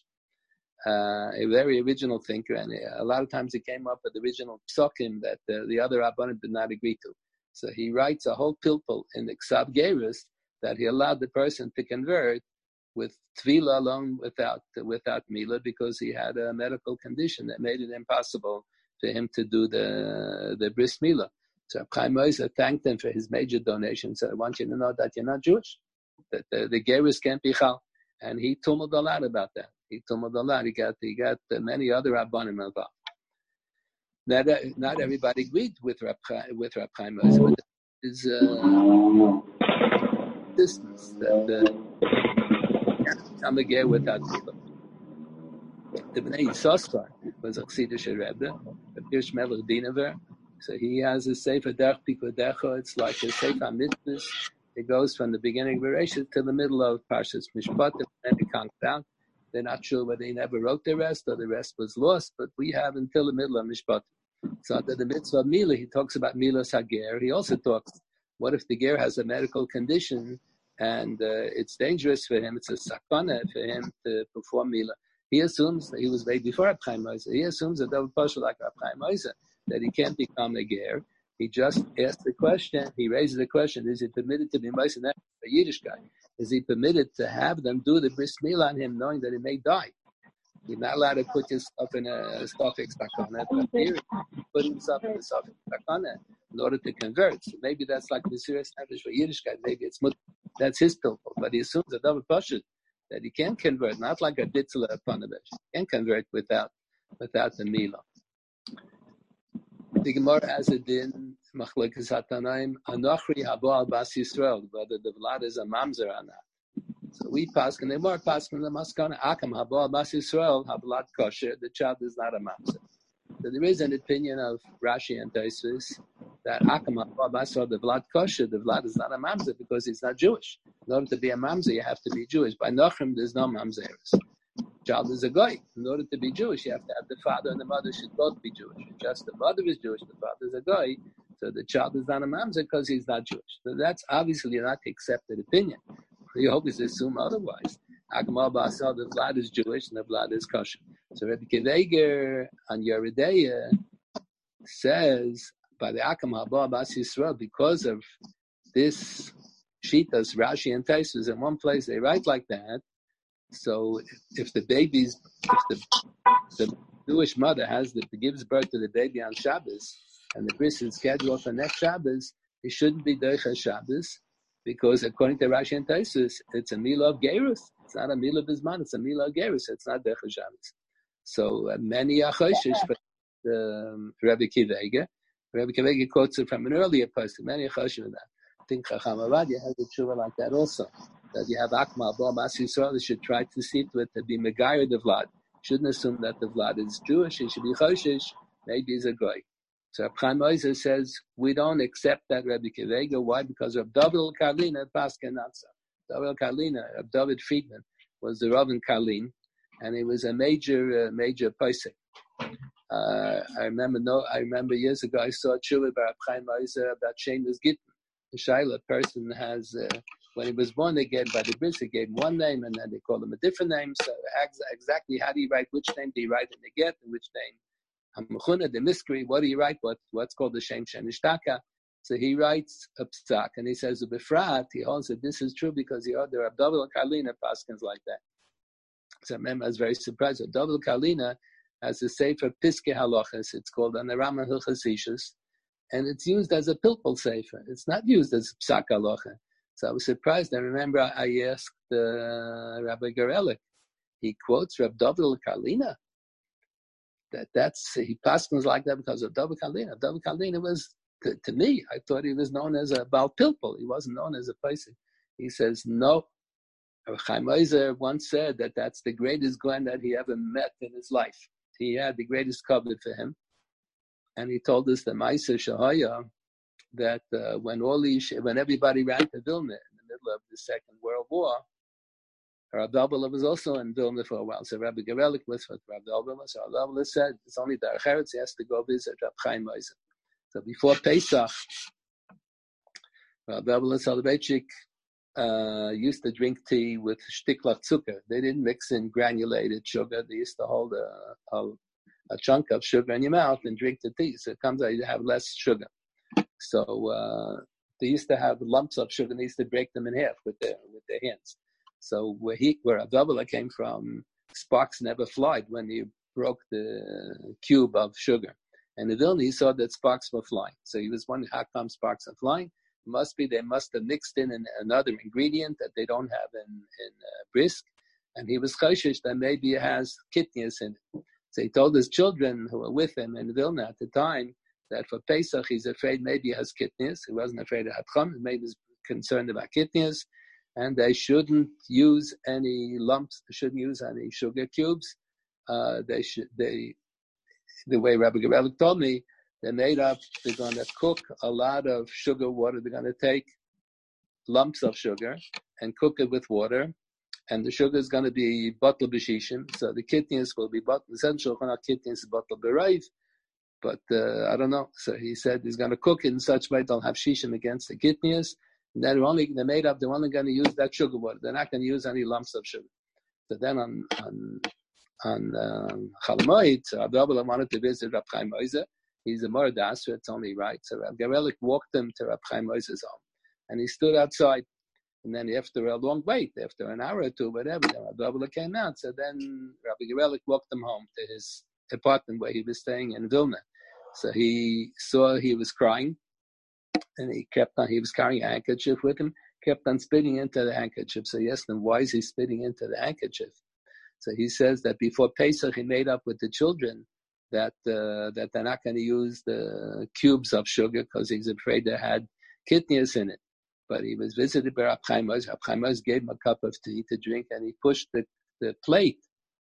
uh, a very original thinker. And a lot of times he came up with original psokim that uh, the other Rabbanim did not agree to. So he writes a whole pilpul in the Ksav Geras that he allowed the person to convert with tefillah alone, without without milah, because he had a medical condition that made it impossible for him to do the the bris milah. So Chaim Oizer thanked him for his major donation. So I want you to know that you're not Jewish, that the, the Geras can't be chal. And he tumbled a lot about that. He tumbled a lot. He got he got many other rabbanim involved. not not everybody agreed with Rab with Rab Chaim Ozer, but his uh, insistence that the can't become a ger without Mila. The Bnei Yissaschar was a Chassidish Rebbe, a Pirsh Melech Dinaver. So he has a Sefer Derech Pikudecha. It's like a Sefer Mitzvahs. It goes from the beginning of Bereshit to the middle of Parshas Mishpatim, and it comes down. They're not sure whether he never wrote the rest or the rest was lost, but we have until the middle of Mishpatim. So under the mitzvah of Mila, he talks about Milas HaGer. He also talks, what if the ger has a medical condition and uh, it's dangerous for him, it's a sakana for him to perform Mila. He assumes that he was made before Reb Chaim Ozer. He assumes that double partial like Reb Chaim Ozer, that he can't become a ger. He just asked the question, he raises the question, is he permitted to be Moshe Nefesh, a Yiddish guy? Is he permitted to have them do the bris milah on him knowing that he may die? You're not allowed to put yourself in a suffix takana, but here, put himself in a suffix takana in order to convert. So maybe that's like the serious nefesh for Yiddish guy. Maybe it's that's his pilpul, but he assumes a double pashut that he can convert, not like a ditzela panavesh. He can convert without without the milah. The Gemara has it in Machlekes Hatanaim Anochri Habo al Bas Yisrael, whether the vlad is a mamzer or not. So we pass, and the more pass from the maskana Akam Habo al Bas Yisrael Havlad kosher. The child is not a mamzer. So there is an opinion of Rashi and Tosfos that Akam Habo al Bas Yisrael the vlad kosher. The vlad is not a mamzer because he's not Jewish. In order to be a mamzer, you have to be Jewish. By Nochrim, there's no mamzeres. Child is a goy. In order to be Jewish, you have to have the father and the mother should both be Jewish. Just the mother is Jewish, the father is a goy, so the child is not a mamzer because he's not Jewish. So that's obviously not the accepted opinion. You always assume otherwise. Akmal Ba'asal, the vlad is Jewish and the vlad is kosher. So Rebbe Kiveger on Yeridea says by the Akam Haba Bas Yisrael, because of this Shitas, Rashi and Tosfos, in one place they write like that. So if the baby's, if the, the Jewish mother has the gives birth to the baby on Shabbos, and the bris is scheduled for next Shabbos, it shouldn't be Deicha Shabbos, because according to Rashi and Tosfos, it's a milah of gerus. It's not a milah of bisman. It's a milah of gerus. It's not Deicha Shabbos. So uh, many achoshish, but um, Rabbi Kiveger, Rabbi Kiveger quotes it from an earlier person. Many achoshish with that. I think Chacham Avadia has a tshuva like that also. That you have Akmal, Bo Bas Yisrael, you should try to see to it to be Megayer the Vlad. Shouldn't assume that the Vlad is Jewish, he should be Choshish, maybe he's a Goy. So Reb Chaim Ozer says, we don't accept that Rabbi Kiveger. Why? Because Reb David Karlina, Paskin Natsa. David Karlina, Reb David Friedman, was the Rav in Karlin, and he was a major, uh, major Pesach. Uh, I remember no, I remember years ago I saw a tshuva by Reb Chaim Ozer about Shemus Gittin. The Shaila person has... Uh, When he was born, they gave by the bris, they gave him one name, and then they called him a different name. So exactly how do you write? Which name do you write in the get, and which name? Hamachuna, the mystery. What do you write? What what's called the shem shenishtaka? So he writes a psak, and he says a befrat. He holds that this is true because he heard there are double Karlina paskins like that. So remember, I was very surprised. So double Karlina has a sefer piske halachas. It's called an Rama Hilchasishus, and it's used as a pilpul sefer. It's not used as psak halacha. So I was surprised. I remember I asked uh, Rabbi Garelik. He quotes Reb David Karlina. That that's he paskins like that because of David Karlina. David Karlina was to, to me. I thought he was known as a Baal Pilpul. He wasn't known as a Pesach. He says no. Chaim Ozer once said that that's the greatest Glen that he ever met in his life. He had the greatest covet for him, and he told us the Ma'aser Shahaya. That uh, when all these, when everybody ran to Vilna in the middle of the Second World War, Rav Dabbala was also in Vilna for a while. So Rabbi Garelik was with Rav Dabbala. So Rav Dabbala said it's only the Acheretz he has to go visit Rav Chaim Ozer. So before Pesach, Rav Dabbala Soloveitchik uh, used to drink tea with shtiklach zucker. They didn't mix in granulated sugar. They used to hold a, a, a chunk of sugar in your mouth and drink the tea. So it comes out you have less sugar. So uh, they used to have lumps of sugar, and they used to break them in half with their with their hands. So where he, where Avdabala came from, sparks never flied when he broke the cube of sugar. And in Vilna, he saw that sparks were flying. So he was wondering, how come sparks are flying? It must be they must have mixed in an, another ingredient that they don't have in, in uh, brisk. And he was choshish that maybe it has kidneys in it. So he told his children who were with him in Vilna at the time that for Pesach he's afraid maybe he has kidneys. He wasn't afraid of Hatcham, maybe he was concerned about kidneys, and they shouldn't use any lumps, they shouldn't use any sugar cubes. Uh, they should, they, the way Rabbi Gerelik told me, they made up, they're going to cook a lot of sugar water. They're going to take lumps of sugar and cook it with water, and the sugar is going to be batel b'shishim, so the kidneys will be batel. Essential kidneys is batel b'raiv, but uh, I don't know. So he said he's going to cook it in such a way they'll have shishim against the kidneys, and then only they made up. They're only going to use that sugar water. They're not going to use any lumps of sugar. So then on on on um, Chol Hamoed, so Abdullah wanted to visit Rab Chaim Oizer. He's a Mordas, so it's only right. So Rab Gerelik walked him to Rab Chaim Oizer's home, and he stood outside. And then after a long wait, after an hour or two, whatever, then Abdullah came out. So then Rabbi Gerelik walked him home to his apartment where he was staying in Vilna. So he saw he was crying, and he kept on, he was carrying a handkerchief with him, kept on spitting into the handkerchief. So he asked him, why is he spitting into the handkerchief? So he says that before Pesach, he made up with the children that uh, that they're not going to use the cubes of sugar because he's afraid they had kidneys in it. But he was visited by Rab Chaim Oizer. Rab Chaim Oizer gave him a cup of tea to drink, and he pushed the, the plate,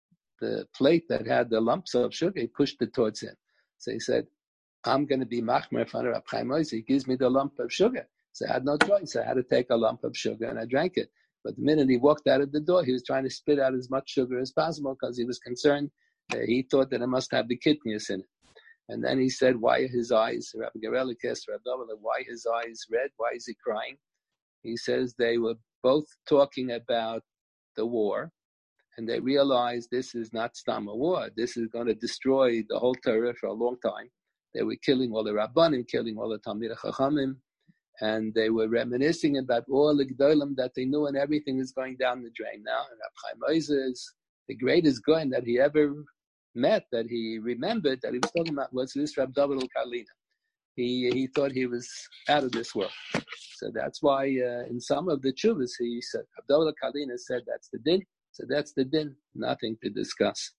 the plate that had the lumps of sugar, he pushed it towards him. So he said, I'm going to be machmer in front of Rab Chaim Oizer. He gives me the lump of sugar. So I had no choice. I had to take a lump of sugar, and I drank it. But the minute he walked out of the door, he was trying to spit out as much sugar as possible because he was concerned. Uh, he thought that it must have the kidneys in it. And then he said, why are his eyes, Rabbi Gerelik asked Rabbi Abdullah, why his eyes red? Why is he crying? He says they were both talking about the war, and they realized this is not Stam a war. This is going to destroy the whole Torah for a long time. They were killing all the Rabbanim, killing all the Talmidei Chachamim, and they were reminiscing about all the Gdolim that they knew, and everything is going down the drain now. And Rab Chaim Oizer is the greatest Goyen that he ever met, that he remembered, that he was talking about was this Rab David Karliner. He he thought he was out of this world. So that's why uh, in some of the chuvas he said, Abdullah Karliner said that's the din. So that's the din, nothing to discuss.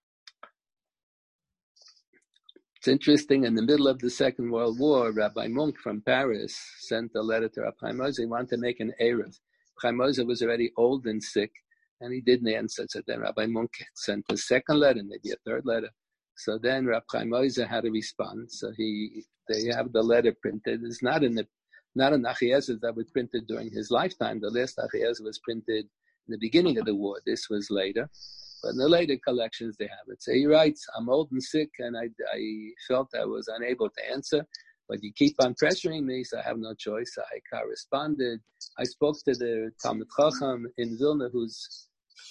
It's interesting, in the middle of the Second World War, Rabbi Munk from Paris sent a letter to Rabbi Chaim Oizer. He wanted to make an Erev. Chaim Oizer was already old and sick, and he didn't answer. So then Rabbi Munk sent a second letter, maybe a third letter. So then Rabbi Chaim Oizer had to respond. So he, they have the letter printed. It's not in the, not in Achiezer that was printed during his lifetime. The last Achiezer was printed in the beginning of the war. This was later. But in the later collections, they have it. So he writes, I'm old and sick, and I, I felt I was unable to answer, but you keep on pressuring me, so I have no choice. So I corresponded. I spoke to the Talmid Chacham in Vilna, who's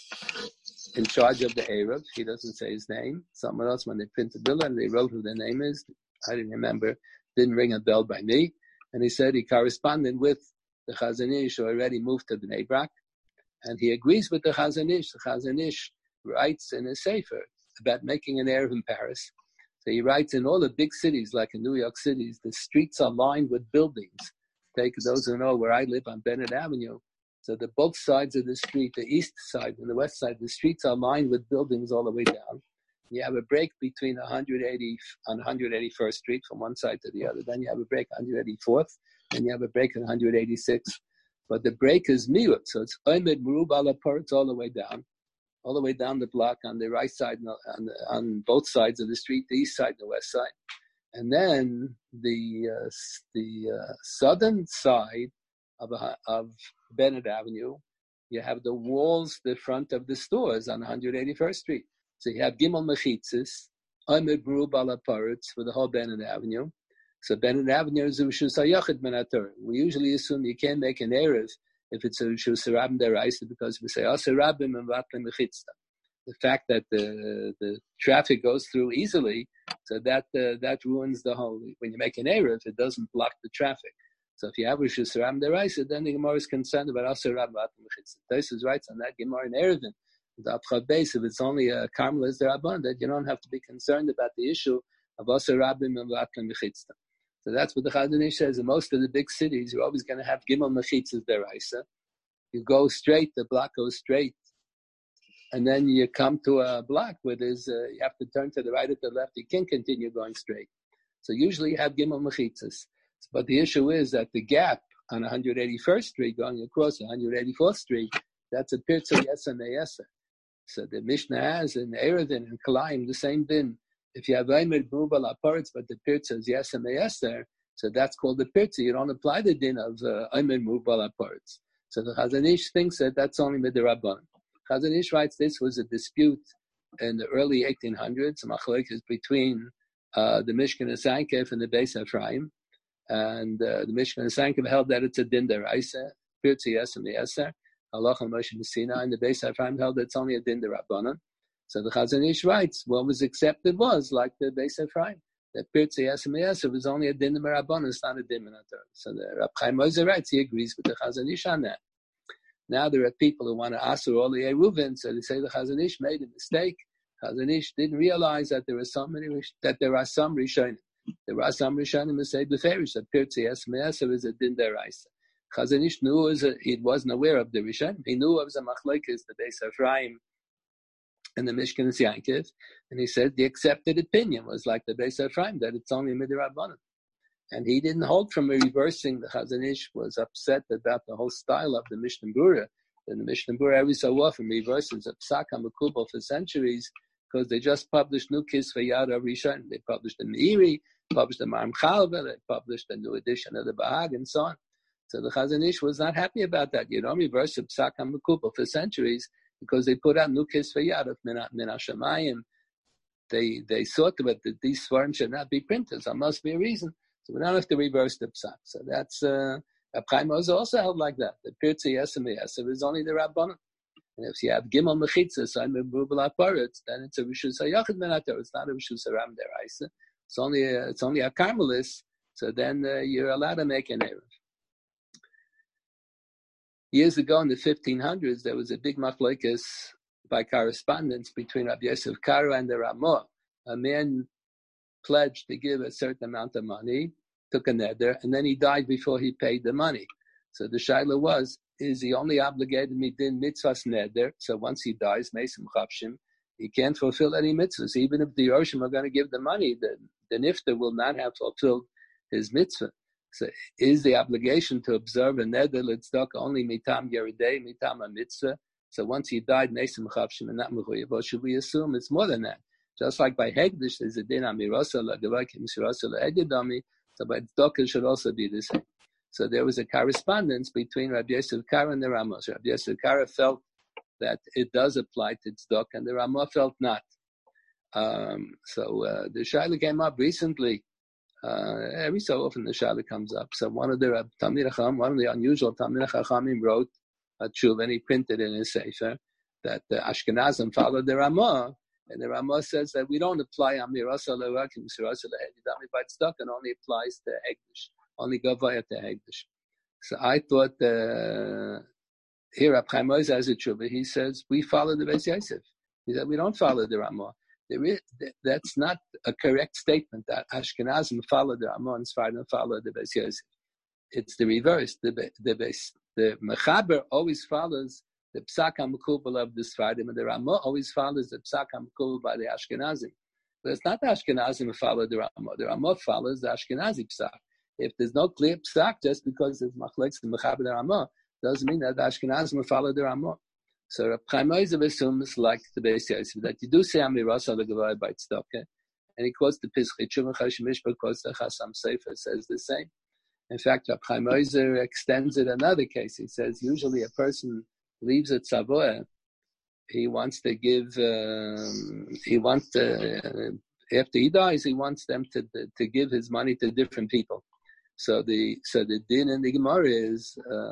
in charge of the Erev. He doesn't say his name. Someone else, when they printed Vilna, and they wrote who their name is. I didn't remember. Didn't ring a bell by me. And he said he corresponded with the Chazon Ish, who already moved to Bnei Brak, and he agrees with the Chazon Ish. The Chazon Ish writes in a sefer about making an Erev in Paris. So he writes, in all the big cities, like in New York City, the streets are lined with buildings. Take those who know where I live on Bennett Avenue. So the both sides of the street, the east side and the west side, the streets are lined with buildings all the way down. You have a break between one hundred eighty on one hundred eighty-first Street from one side to the other. Then you have a break on one hundred eighty-fourth, and you have a break on one hundred eighty-sixth. But the break is miut, so it's Omed Merub ala Paretz all the way down, all the way down the block on the right side, on, the, on both sides of the street, the east side and the west side. And then the uh, the uh, southern side of uh, of Bennett Avenue, you have the walls, the front of the stores on one hundred eighty-first Street. So you have Gimel Mechitzis, Omed Merub ala Paretz for the whole Bennett Avenue. So Bennett Avenue is a Rishus HaYachid min HaTorah. We usually assume you can't make an Erev if it's a Rishus HaRabim Deraisa, because we say, Asa Rabim and Vatlim Mechitzta. The fact that the the traffic goes through easily, so that uh, that ruins the whole. When you make an Erev, it doesn't block the traffic. So if you have Rishus HaRabim Deraisa, then the Gemara is concerned about Asa Rabim Vatlim Mechitzta. Tosfos writes on that Gemara in Erevin, the Abchad Beis, if it's only a Carmelis Derabban, that you don't have to be concerned about the issue of Asa Rabim and Vatlim Mechitzta. So that's what the Chazon Ish says. In most of the big cities, you're always going to have Gimel Mechitzas Deraisa. You go straight, the block goes straight and then you come to a block where there's uh, you have to turn to the right or to the left. You can't continue going straight. So usually you have gimel mechitzas. But the issue is that the gap on one hundred eighty-first Street going across one hundred eighty-fourth Street, that's a pirza yesa meyesa. So the Mishnah has in Erevin and Kalayim the same din. If you have Aimer Bubal Aparitz, but the pirza is yesa meyesa, so that's called the pirza. You don't apply the din of Aimer Bubal Aparitz. So the Chazon Ish thinks that that's only midirabban. Chazon Ish writes this was a dispute in the early eighteen hundreds, machlokes between uh, the Mishkan and Sankef and the Beis Ephraim. And uh, the Mishkan and Sankef held that it's a din deraisa, pirza yesa meyesa. Halacha Moshe Messina, and the Beis Ephraim held that it's only a din derabbanan. So the Chazon Ish writes, what was accepted was, like the Beis Ephraim, that pirza yesa meyesa was only a din derabbanan, it's not a din minator. So the Rab Chaim Ozer writes, he agrees with the Chazon Ish on that. Now there are people who want to asur all the Eruvin, so they say the Chazon Ish made a mistake. Chazon Ish didn't realize that there are so many, that there are some Rishonim. There are some Rishonim who say beferish that pirza yesa meyesa is a din deraisa. Chazon Ish knew was a, he wasn't aware of the Rishonim. He knew it was a machlokes, the Beis Ephraim and the Mishkan and Yankiv, and he said the accepted opinion was like the Beis Ephraim that it's only midirabbanan. And he didn't hold from reversing. The Chazon Ish was upset about the whole style of the Mishnah Berurah. And the Mishnah Berurah every so often reverses a psak hamekubal for centuries because they just published new kisvei yad of Rishonim. They published the Meiri, published the Maram Chalva, they published a new edition of the Bahag, and so on. So the Chazon Ish was not happy about that. You don't reverse the psak hamekubal for centuries because they put out new kisvei yad of Min HaShamayim. They they thought that these svarim should not be printed. So there must be a reason. So we don't have to reverse the psak. So that's uh, Chaim Ozer also held like that. The pirza yesa meyesa is only the rabbanon. And if you have gimel mechitzas, so I'm a bubal aparitz, then it's a rishus hayachid menater. It's not a rishus haram deraisa. It's only a, it's only a carmelis. So then uh, you're allowed to make an erev. Years ago in the fifteen hundreds, there was a big machlokes by correspondence between Rabbi Yosef Karo and the Ramah. A man pledged to give a certain amount of money, took a neder, and then he died before he paid the money. So the shaila was, is he only obligated midin mitzvahs neder? So once he dies, mesim chapshim, he can't fulfill any mitzvahs. Even if the Yerushim are going to give the money, the, the nifter will not have fulfilled his mitzvah. So is the obligation to observe a neder l'tzedakah only mitam yeridei, mitam a mitzvah? So once he died, mesim chapshim, and not mechuyev, or should we assume it's more than that? Just like by Hegdish, there's a din amirasa la'gavakim shirasa la'egedami, so by tzedakah should also be the same. So there was a correspondence between Rabbi Yosef Karo and the Ramah. So Rabbi Yosef Karo felt that it does apply to tzedakah, and the Ramah felt not. Um, so uh, the shaila came up recently. Uh, every so often the shaila comes up. So one of the uh, Talmidei Chacham, one of the unusual Talmidei Chachamim wrote a tshuva, and he printed in his sefer that the Ashkenazim followed the Ramah. And the Ramah says that we don't apply Amirasa Levakim Sirasa Lehedidami by tzedakah, and only applies to Hegdish, only Gavaya to Hegdish. So I thought uh, here Rab Chaim Ozer has a tshuva. He says we follow the Beis Yosef. He said we don't follow the Ramah. There is, that's not a correct statement that Ashkenazim follow the Ramah and Sfardim follow the Beis Yosef. It's the reverse. The the Beis, the Mechaber always follows the psak hamekubal of the Sfardim, and the Ramah always follows the psak hamekubal by the Ashkenazim. But it's not the Ashkenazim who follow the Ramah. The Ramah follows the Ashkenazi psak. If there's no clear psak, just because there's machlokes and mechaber the Ramah, doesn't mean that the Ashkenazim will follow the Ramah. So Rab Chaim Ozer assumes, like the Beis Yosef, that you do say Amirasa Legavai by tzedakah, and he quotes the Pischei Tshuva Chashimish, because the Chasam Sefer says the same. In fact, Rab Chaim Ozer extends it another case. He says usually a person leaves a tzavoah, he wants to give, um, he wants to, uh, after he dies, he wants them to, to to give his money to different people. So the so the din in the Gemara is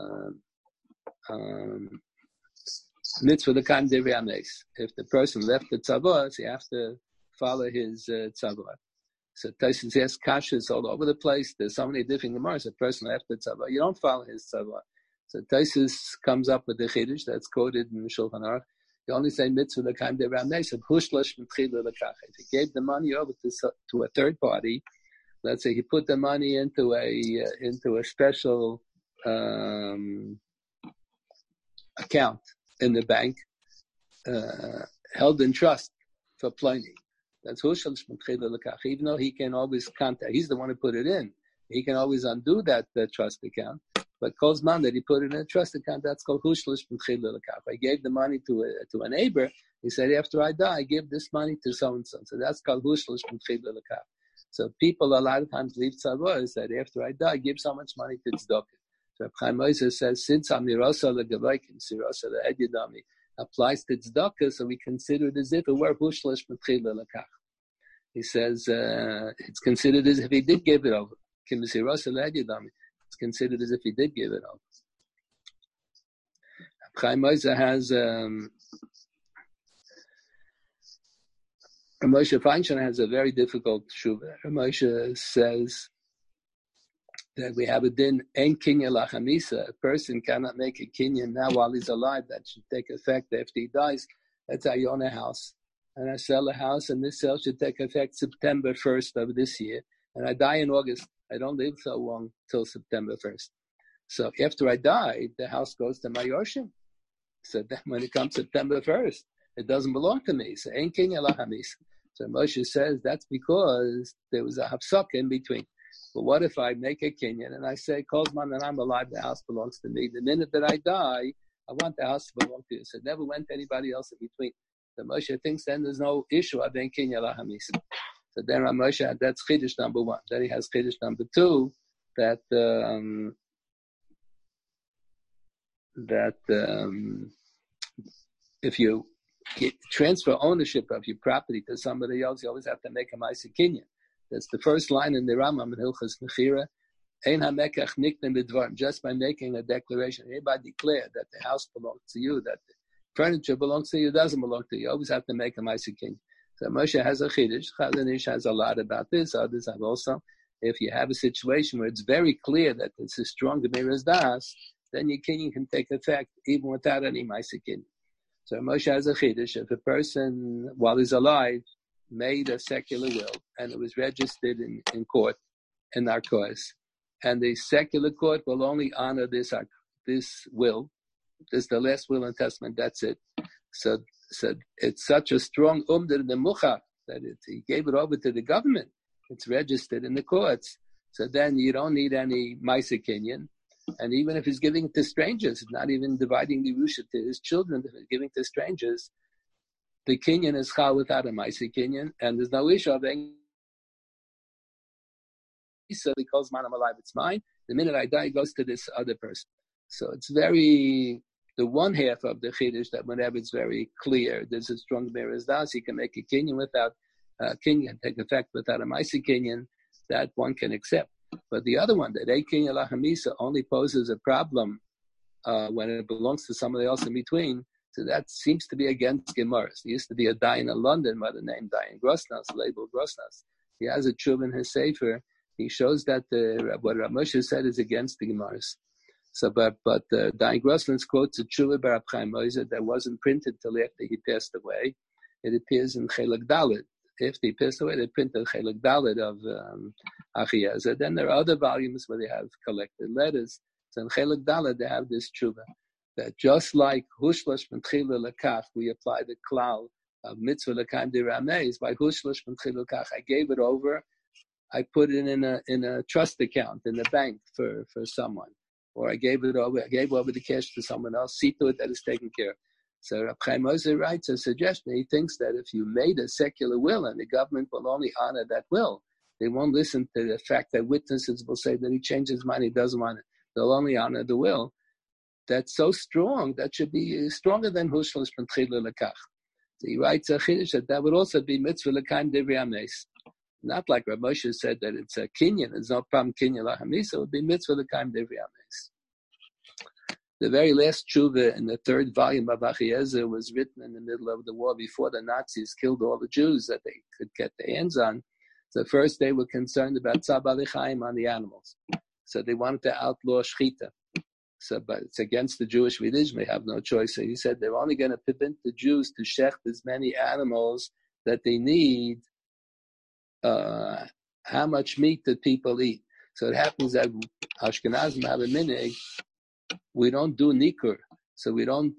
uh, um, mitzvah l'kan divrei ames. If the person left the tzavoah, so you have to follow his uh, tzavoah. So Tosfos says kashas all over the place. There's so many different Gemaras. A person left the tzavoah, you don't follow his tzavoah. So Tosfos comes up with the chiddush that's quoted in the Shulchan Aruch. You only say mitzvah l'kaim de'ram ne'esav hushlosh m'tchila l'kach. If he gave the money over to to a third party, let's say he put the money into a uh, into a special um, account in the bank, uh, held in trust for Pliny. That's Hushal Shmutchila Lekach. Even though he can always contact, he's the one who put it in. He can always undo that uh, trust account. But Kozman that he put it in a trust account, that's called Hushal Shmutchila Lekach. I gave the money to a, to a neighbor. He said, after I die, I give this money to so and so. So that's called Hushal Shmutchila Lekach. So people a lot of times leave tzavos that after I die, give so much money to tzedakah. So Chaim Moshe says, since Amirasa legavaykin, Sirasa le'edyadami applies to tzedakah, so we consider it as if it were hushlish m'tchila lekach. He says uh, it's considered as if he did give it over. Kim Sirasa le'edyadami. It's considered as if he did give it over. Chaim Moshe has. Um, Moshe Feinstein has a very difficult shuvah. Moshe says that we have a din, en kinyan lachamisa. A person cannot make a kinyan now while he's alive. That should take effect after he dies. Let's say I own a house, and I sell a house, and this sale should take effect September first of this year. And I die in August. I don't live so long till September first. So after I die, the house goes to my Yoshim. So then when it comes September first, it doesn't belong to me. So en kinyan lachamisa. So Moshe says that's because there was a hafsaka in between. But what if I make a kinyan and I say, Kozman, and I'm alive, the house belongs to me. The minute that I die, I want the house to belong to you. So it never went to anybody else in between. So Moshe thinks then there's no issue of en kinyan lachamisa. So then Moshe, that's chiddush number one. Then he has chiddush number two, that um, that um, if you Get, transfer ownership of your property to somebody else, you always have to make a ma'aseh kinyan. That's the first line in the Rambam in Hilchos Mechira. Ein hamekach niknem b'dvarim. Just by making a declaration, anybody declare that the house belongs to you, that the furniture belongs to you, doesn't belong to you. You always have to make a ma'aseh kinyan. So Moshe has a chiddush. Chazon Ish has a lot about this. Others have also. If you have a situation where it's very clear that it's a strong Gemiras Das, then your kinyan can take effect even without any ma'aseh kinyan. So Moshe has a chiddush. If a person, while he's alive, made a secular will and it was registered in, in court, in Narcos, and the secular court will only honor this this will, this is the last will and testament, that's it. So, so it's such a strong umder in the mucha that it, he gave it over to the government. It's registered in the courts. So then you don't need any ma'aseh kinyan. And even if he's giving it to strangers, not even dividing the Yerusha to his children, if he's giving it to strangers, the kinyan is chal without a ma'aseh kinyan, and there's no issue of any. So because man, I'm alive, it's mine. The minute I die, it goes to this other person. So it's very, the one half of the chiddush that whenever it's very clear, there's a strong Gemiras Das, he can make a kinyan without, uh, kinyan take effect without a ma'aseh kinyan, that one can accept. But the other one, that en kinyan lachamisa, only poses a problem uh, when it belongs to somebody else in between. So that seems to be against Gemaras. There used to be a Dayan in London by the name Dayan Grosnas, labeled Grosnas. He has a tshuva in his sefer. He shows that the, what Rav Moshe said is against the Gemaras. So, but but uh, Dayan Grosnas quotes a tshuva by Rav Chaim Moshe that wasn't printed till after he passed away. It appears in Chelek Dalet. If they passed away, they printed Chelek Dalet of um, Achiezer. Then there are other volumes where they have collected letters. So in Chelek Dalet, they have this tshuva that just like Hushlosh M'tchila Lekach, we apply the klal of Mitzvah L'Kaim D'Rameis. By Hushlosh M'tchila Lekach, I gave it over. I put it in a in a trust account in the bank for, for someone, or I gave it over. I gave over the cash to someone else. See to it that it's taken care of. So Rav Chaim Moshe writes a suggestion. He thinks that if you made a secular will and the government will only honor that will, they won't listen to the fact that witnesses will say that he changed his mind, he doesn't want it. They'll only honor the will. That's so strong, that should be stronger than Hushlosh M'tchila Lekach. So he writes a chiddush that that would also be Mitzvah L'Kaim Divrei Ames. Not like Rav Moshe said that it's a kinyan, there's no problem kinyan lachamisa, it would be Mitzvah L'Kaim Divrei Ames. The very last tshuva in the third volume of Achiezer was written in the middle of the war before the Nazis killed all the Jews that they could get their hands on. So first they were concerned about Tzar Baalei Chaim on the animals. So they wanted to outlaw Shechita. So, but it's against the Jewish religion. They have no choice. So he said they're only going to prevent the Jews to shecht as many animals that they need. Uh, how much meat did people eat? So it happens that Ashkenazim have a minig. We don't do nikur, so we don't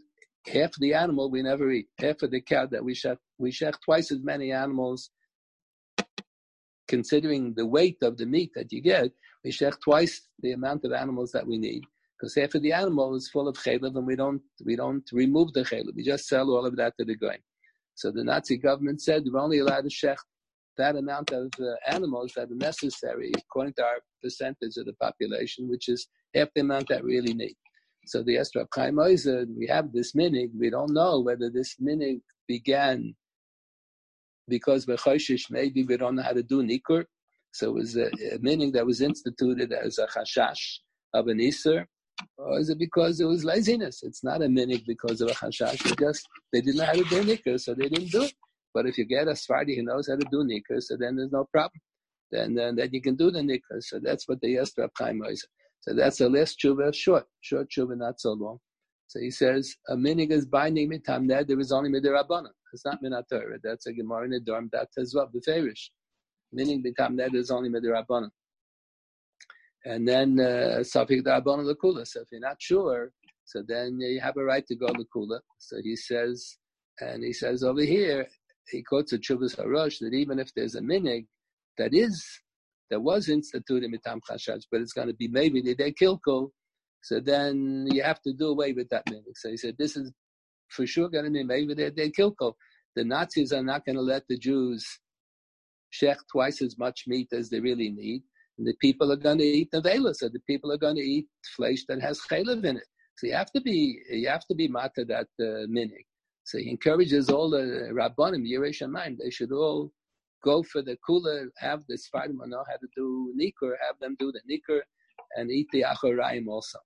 half the animal we never eat. Half of the cow that we shech, we shech twice as many animals, considering the weight of the meat that you get, we shech twice the amount of animals that we need. Because half of the animal is full of chaylev, and we don't we don't remove the chaylev. We just sell all of that to the goyim. So the Nazi government said we're only allowed to shech that amount of uh, animals that are necessary according to our percentage of the population, which is half the amount that we really need. So the Esther of Chaim Oizer, we have this minig. We don't know whether this minig began because we're choishish, maybe we don't know how to do nikur. So it was a, a minig that was instituted as a chashash of an iser. Or is it because it was laziness? It's not a minig because of a chashash. They just, they didn't know how to do nikur, so they didn't do it. But if you get a Sephardi who knows how to do nikur, so then there's no problem. Then, then, then you can do the nikur. So that's what the Esther of Chaim Oizer. So that's the last tshuva, short, short tshuva, not so long. So he says, a minig is binding mitam ned, there is only midirabbanan. It's not minat Torah. That's a Gemara in the dorm, that as well, beferish. Minig mitam ned is only midirabbanan. And then, safik darabbanan l'kula. So if you're not sure, so then you have a right to go l'kula. So he says, and he says over here, he quotes a Chuvas Harosh, that even if there's a minig that is, that was instituted mitam chashash, but it's going to be maybe they kilkul, so then you have to do away with that minig. So he said, this is for sure going to be maybe they they kilkul. The Nazis are not going to let the Jews shech twice as much meat as they really need. And the people are going to eat nevela, so the people are going to eat flesh that has chaylev in it. So you have to be, you have to be mata that uh, minig. So he encourages all the rabbanim, Yirei Shamayim, they should all go for the kula, have the Sfardim know how to do nikur, have them do the nikur, and eat the achorayim also.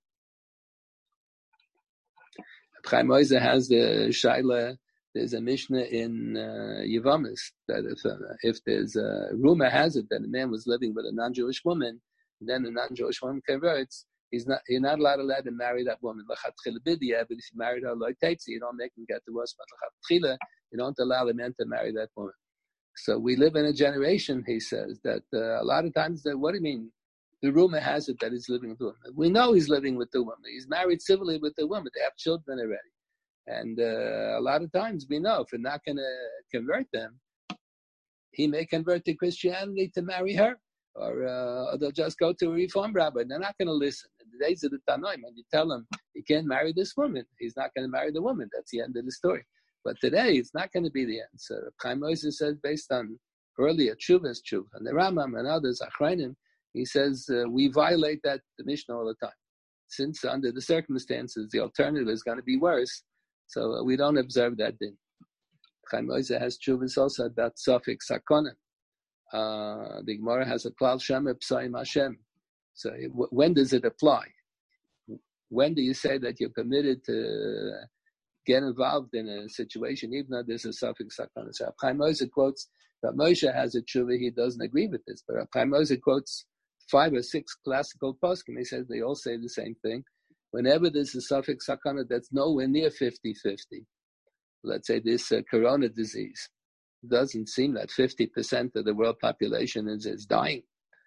Chaim Oizer has the shaila. There's a mishnah in uh, Yevamis that if uh, if there's a rumor has it that a man was living with a non-Jewish woman, and then the non-Jewish woman converts, he's not you're not allowed to let him marry that woman. But if you married her like Taitzi, you don't make him get divorced. But you don't allow the man to marry that woman. So we live in a generation, he says, that uh, a lot of times, that, what do you mean? The rumor has it that he's living with the woman. We know he's living with the woman. He's married civilly with the woman. They have children already. And uh, a lot of times we know if we're not going to convert them, he may convert to Christianity to marry her, or, uh, or they'll just go to a Reform rabbi. They're not going to listen. In the days of the Tanoim, when you tell him he can't marry this woman, he's not going to marry the woman. That's the end of the story. But today, it's not going to be the end. So Chaim Oizer says, based on earlier Chuvas Chuv, and the Rambam and others, Achrayim, he says, uh, we violate that the Mishnah all the time. Since under the circumstances, the alternative is going to be worse, so uh, we don't observe that din. Chaim Oizer has Chuvas also about Safik Sakonim. Uh, the Gemara has a Klal Shem Psaim Hashem. So w- when does it apply? When do you say that you're permitted to get involved in a situation, even though there's a suffix sakana? So Chaim Oizer quotes, Rav Moshe has a tshuva, he doesn't agree with this, but Chaim Oizer quotes five or six classical poskim. He says they all say the same thing. Whenever there's a suffix sakana that's nowhere near fifty-fifty, let's say this uh, corona disease, doesn't seem that fifty percent of the world population is, is dying.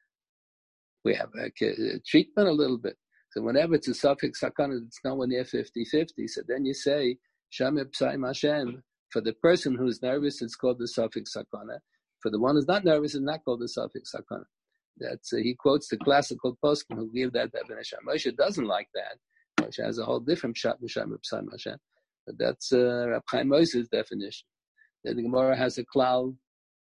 We have a, a treatment a little bit. So whenever it's a suffix sakana that's nowhere near fifty-fifty, so then you say, Shamir Psaim Hashem, for the person who's nervous, it's called the suffix sakana. For the one who's not nervous, it's not called the suffix sakana. That's, uh, he quotes the classical poskim who give that definition. Moshe doesn't like that. Moshe has a whole different shot with Shamir Psaim Hashem. But that's uh, Rab Chaim Oizer's definition. Then the Gemara has a klal.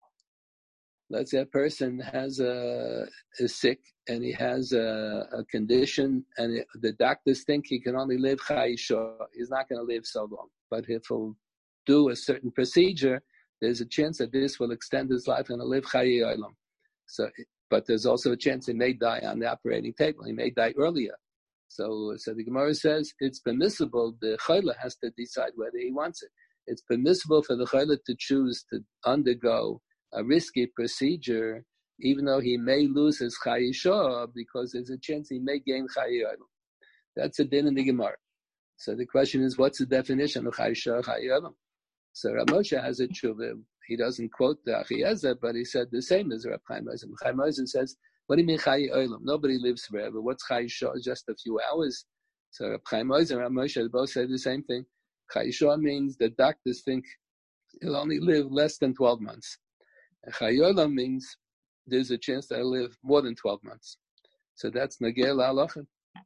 Let's say a person has a, is sick and he has a, a condition, and it, the doctors think he can only live chai shor. He's not going to live so long. But if he'll do a certain procedure, there's a chance that this will extend his life and he'll live chai olam. So, but there's also a chance he may die on the operating table. He may die earlier. So, so the Gemara says it's permissible. The chayla has to decide whether he wants it. It's permissible for the chayla to choose to undergo a risky procedure, even though he may lose his chai shor, because there's a chance he may gain chai olam. That's a din in the Gemara. So the question is, what's the definition of chai shor, chai olam? So Rav Moshe has a tshuva. He doesn't quote the Achiezer, but he said the same as Rav Chaim Oizer. Chaim Oizer says, what do you mean chai olam? Nobody lives forever. What's chai shor? Just a few hours. So Rav Chaim Oizer and Rav Moshe both say the same thing. Chayishua means the doctors think he'll only live less than twelve months. And Chayolam means there's a chance that I'll live more than twelve months. So that's Nagel Halacha.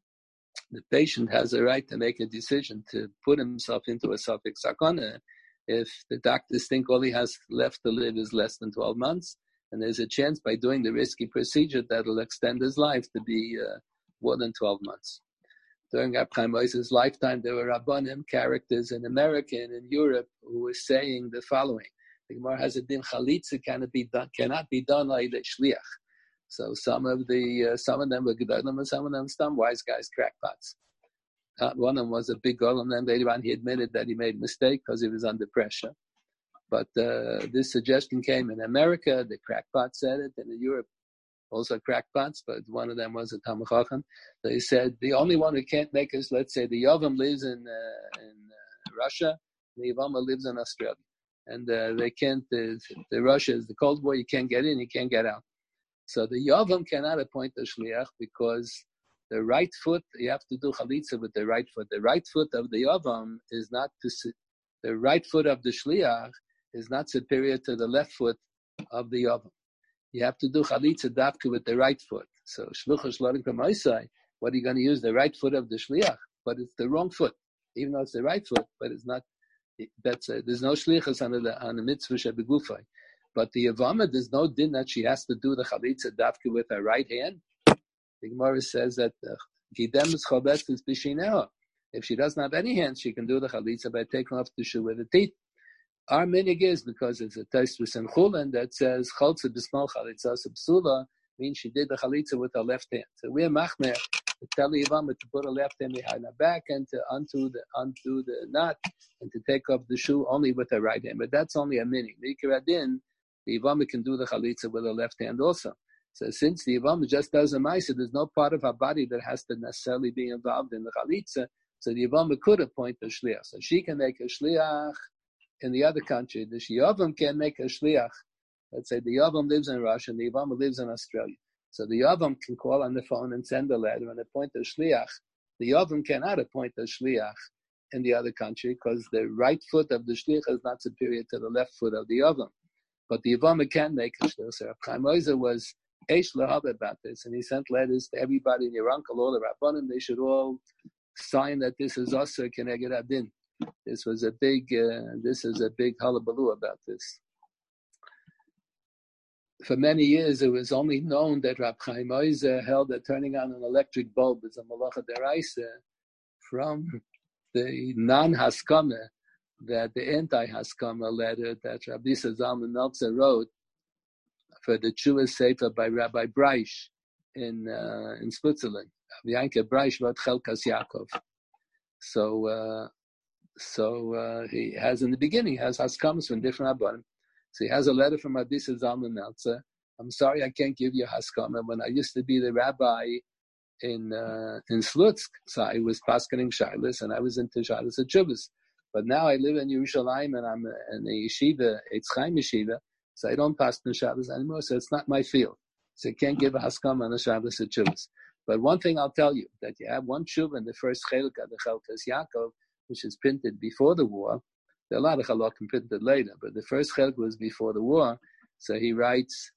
The patient has a right to make a decision to put himself into a suffix sakana if the doctors think all he has left to live is less than twelve months, and there's a chance by doing the risky procedure that will extend his life to be uh, more than twelve months. During Rab Chaim Oiz's lifetime, there were Rabbanim, characters in America and in Europe, who were saying the following: the Gemara has a din chalitza cannot be done, cannot be done like the shliach. So some of the uh, some of them were gedolim and some of them some wise guys, crackpots. Uh, one of them was a big golem, and later on he admitted that he made a mistake because he was under pressure. But uh, this suggestion came in America. The crackpot said it, and in Europe also crackpots, but one of them was a Talmid Chacham. They said the only one who can't make us, let's say the Yavam lives in uh, in uh, Russia, the Yavama lives in Australia, and uh, they can't. Uh, the Russia is the Cold War. You can't get in, you can't get out. So the Yavam cannot appoint a shliach because the right foot, you have to do chalitza with the right foot. The right foot of the Yavam is not to, the right foot of the shliach is not superior to the left foot of the Yavam. You have to do chalitza dafka with the right foot. So shluchah shlorim k'maisai, what are you going to use? The right foot of the shliach, but it's the wrong foot, even though it's the right foot, but it's not. That's a, there's no shlichus on the on the mitzvah shebegufay. But the Yavama, there's no din that she has to do the chalitza dafka with her right hand. The Gemara says that gidem is chobet is b'shineha. If she doesn't have any hands, she can do the chalitza by taking off the shoe with the teeth. Our minig is because it's a Tosfos and Chulin that says chaltza b'smal chalitza subsula means she did the chalitza with her left hand. So we're machmer to tell the Yavama to put her left hand behind her back and to undo the undo the knot and to take off the shoe only with her right hand. But that's only a minig. The Ikaradin, the Yavama can do the chalitza with her left hand also. So since the Yavama just does a ma'isa, there's no part of her body that has to necessarily be involved in the chalitza. So the Yavama could appoint a shliach. So she can make a shliach in the other country. The Yavam can make a shliach. Let's say the Yavam lives in Russia and the Yavama lives in Australia. So the Yavam can call on the phone and send a letter and appoint a shliach. The Yavam cannot appoint a shliach in the other country because the right foot of the shliach is not superior to the left foot of the Yavam. But the Yavama can make a shliach. So Chaim Oizer was Eish Lahab about this, and he sent letters to everybody in your uncle, all the Rabbanim. They should all sign that this is Asa Keneged Adin. This was a big, uh, this is a big hullabaloo about this. For many years, it was only known that Rab Chaim Oizer held that turning on an electric bulb is a malacha deraisa from the non-haskama, that the anti-haskama letter that Rabbi Zalman Meltzer wrote for the Tshuva Sefer by Rabbi Breish in uh, in Switzerland. Rabbi Yanke Breish wrote Chelkas Yaakov. So, uh, so uh, he has in the beginning he has haskamas from different rabbanim. So he has a letter from Rabbi Zalman Meltzer. I'm sorry I can't give you haskama. When I used to be the rabbi in uh, in Slutsk, so I was paskening shilas and I was into shilas at Chuvas. But now I live in Yerushalayim and I'm in a yeshiva, Eitz Chaim yeshiva. So I don't pass the Shabbos anymore, so it's not my field. So I can't give a haskam on the Shabbos at Chuvas. But one thing I'll tell you, that you have one Tshuva in the first Chelka, the Chelkas Yaakov, which is printed before the war. There are a lot of Chalakim printed later, but the first Chelka was before the war. So he writes,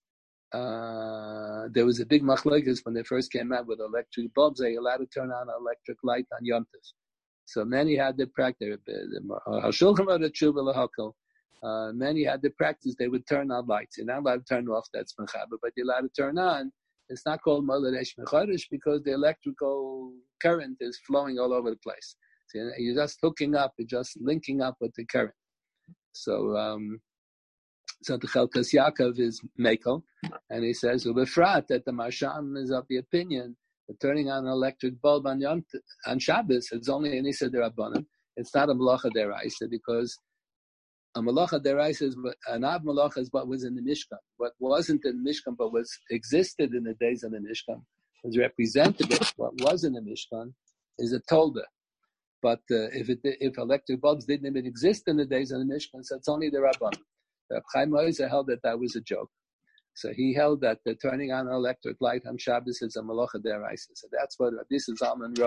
uh, there was a big machlokes when they first came out with electric bulbs. They allowed to turn on an electric light on Yom Tov. So many had the practice. HaShulchan wrote a Tshuva l'Hakol. Uh, many had the practice, they would turn on lights. You're not allowed to turn off, that's mechaber, but you're allowed to turn on. It's not called Moladesh Mechadish because the electrical current is flowing all over the place. So you're just hooking up, you're just linking up with the current. So um, so the Chelkas Yaakov is Mekel, and he says, Ubefrat, that the Marsham is of the opinion that turning on an electric bulb on, Yom, on Shabbos, it's only an Issa D'Rabbanan. It's not a Malacha D'Oraisa because a malacha deraisa is an av malacha is what was in the Mishkan. What wasn't in the Mishkan, but was existed in the days of the Mishkan, was represented. What was in the Mishkan is a tolda. But uh, if it, if electric bulbs didn't even exist in the days of the Mishkan, so it's only the Rabban. Reb Chaim Oizer held that that was a joke. So he held that the turning on an electric light on Shabbos is a malacha deraisa. So that's what Rabbi Zalman wrote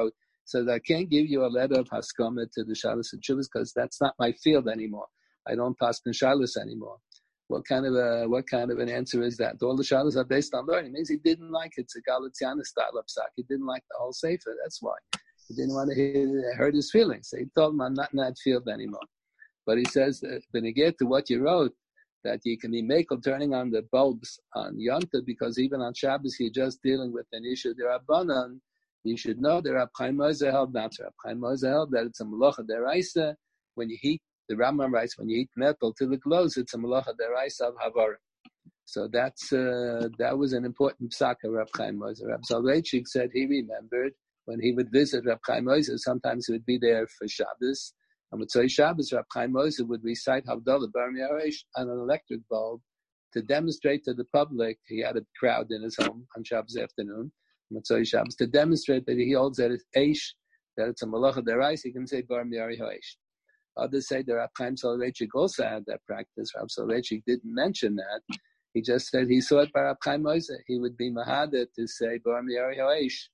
So I can't give you a letter of haskama to the Shalos and Chuvas because that's not my field anymore. I don't pass the Shalos anymore. What kind of a what kind of an answer is that? All the Shalos are based on learning. It means he didn't like it. It's a Galiciana style of psak. He didn't like the whole sefer. That's why he didn't want to hear, hurt his feelings. So he told him, "I'm not in that field anymore." But he says, uh, when you get to what you wrote, that you can be makel turning on the bulbs on Yom Tov, because even on Shabbos you're just dealing with an issue derabanan. You should know that Rab Chaim Moshe held not Rab Chaim Moshe held that it's a malacha deraisa. When you heat, the Rambam writes, when you heat metal till it glows, it's a malacha deraisa of havara. So that's uh, that was an important psak of Rab Chaim Moshe. Rab Soloveitchik said he remembered when he would visit Rab Chaim Moshe. Sometimes he would be there for Shabbos. And with Tzoi Shabbos, Rab Chaim Moshe would recite Havdalah Bar Mi'aresh on an electric bulb to demonstrate to the public. He had a crowd in his home on Shabbos afternoon, Tzoi Shabbos, to demonstrate that he holds that it's Eish, that it's a Malacha Derais. He can say Bar Mi'aresh Eish. Others say that Rab Chaim Soloveitchik also had that practice. Rab Soloveitchik didn't mention that. He just said he saw it by Rab Chaim Moshe. He would be Mahadeh to say Bar Mi'aresh Eish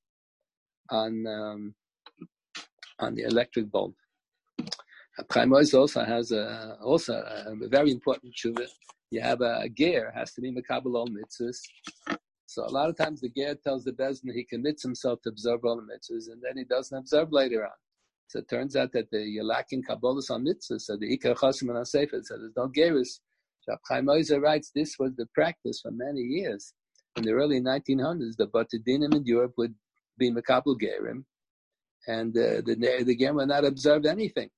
on um, on the electric bulb. Chaim Moshe also has a also a, a very important tshuva. You have a, a ger has to be mekabel all mitzvahs. So a lot of times the ger tells the bezdin he commits himself to observe all the mitzvahs, and then he doesn't observe later on. So it turns out that the, you're lacking kabbalas on mitzvahs. So the ikar chasim and sefer. So there's no gerus. So Chaim Moshe writes this was the practice for many years. In the early nineteen hundreds, the Batadinim in Europe would be mekabel gerim, and uh, the the ger would not observe anything.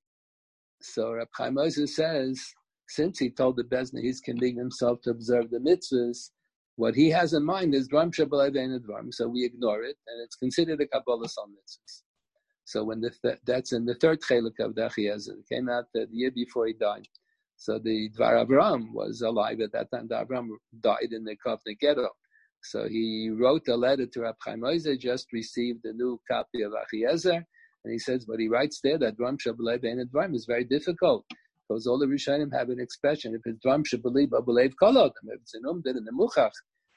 So Rab Chaim Moshe says, since he told the Bezdin he's committing himself to observe the mitzvahs, what he has in mind is Dvarim Shabbalei Ve'en Dvarim, so we ignore it, and it's considered a Kabbalah on mitzvahs. So when the th- that's in the third chelik of the Achiezer, it came out the year before he died. So the Dvar Avram was alive at that time. The Avram died in the Kovne ghetto. So he wrote a letter to Rab Chaim Moshe, just received a new copy of Achiezer. And he says, but he writes there that Dvarim Shabbalei Ve'en Dvarim is very difficult because all the Rishonim have an expression. If it's Dvarim Shabbalei B'Balev Kol Adam, if it's an Umdin in the Muchach,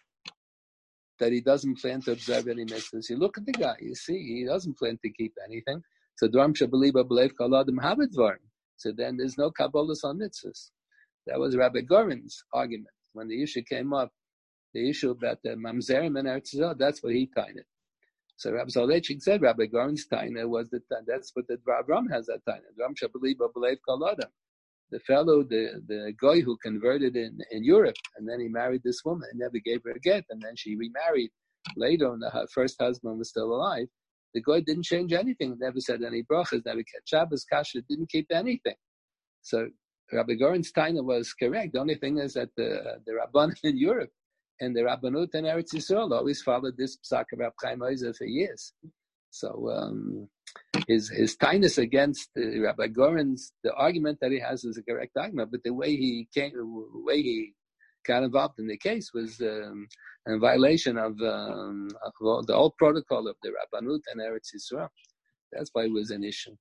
that he doesn't plan to observe any mitzvahs. You look at the guy, you see, he doesn't plan to keep anything. So Dvarim Shabbalei B'Balev Kol Adam Habit Dvarim. So then there's no Kabbalahs on mitzvahs. That was Rabbi Gorin's argument. When the issue came up, the issue about the Mamzerim and Eretz Yisrael, that's what he tied it. So Rabbi Soloveitchik said Rabbi Gorin's taina was that that's what the Dvar Avram has that taina. Dvarim Shabbalei B'Balev Kol Adam. The fellow, the the guy who converted in, in Europe, and then he married this woman and never gave her a get, and then she remarried later, and her first husband was still alive. The guy didn't change anything, never said any brachas, never kept Shabbos, kasher, didn't keep anything. So Rabbi Gorin's taina was correct. The only thing is that the the Rabbanim in Europe and the Rabbanut in Eretz Yisrael always followed this psak of Rab Chaim Moshe for years. So um, his his tainus against uh, Rabbi Gorin's, the argument that he has is a correct argument, but the way he came, the way he got involved in the case was um, a violation of, um, of the old protocol of the Rabbanut and Eretz Yisrael. That's why it was an issue.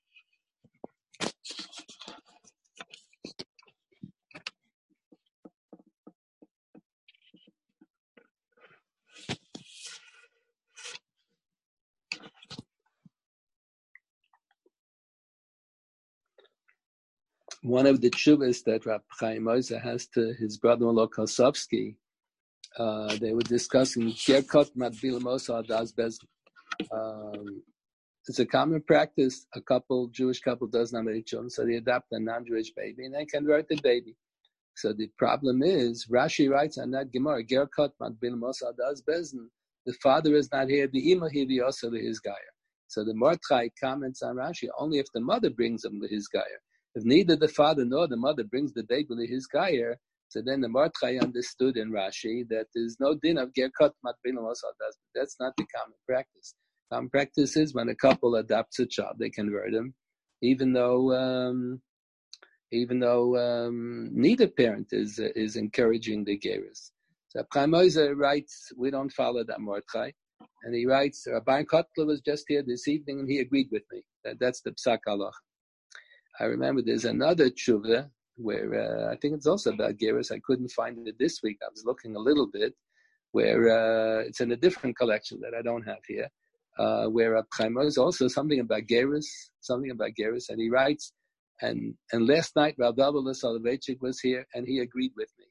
One of the tshuvas that Rab Chaim Moshe has to his brother-in-law Kosovsky, uh, they were discussing Gerkot Matbil Mosa Das Bezdin. Um, it's a common practice. A couple, Jewish couple, doesn't have any children, so they adopt a non-Jewish baby and they convert the baby. So the problem is, Rashi writes on that Gemara, Gerkot Matbil Mosa Das Bezdin. The father is not here. The ima he also to his gaya. So the Mordechai comments on Rashi only if the mother brings him to his gaya. If neither the father nor the mother brings the baby to his gayer, so then the Mordechai understood in Rashi that there's no din of gerkot matbin l'mosad. That's not the common practice. Common practice is when a couple adopts a child, they convert him, even though um, even though um, neither parent is uh, is encouraging the gerus. So Chaim Moshe writes, we don't follow that Mordechai, and he writes, Rabbi Kotler was just here this evening, and he agreed with me. That that's the psak halach. I remember there's another tshuva where uh, I think it's also about gerus. I couldn't find it this week. I was looking a little bit where uh, it's in a different collection that I don't have here. uh, where Rab Chaim is also something about Gerus, something about Gerus, and he writes, and and last night Rab Abba Soloveitchik was here, and he agreed with me.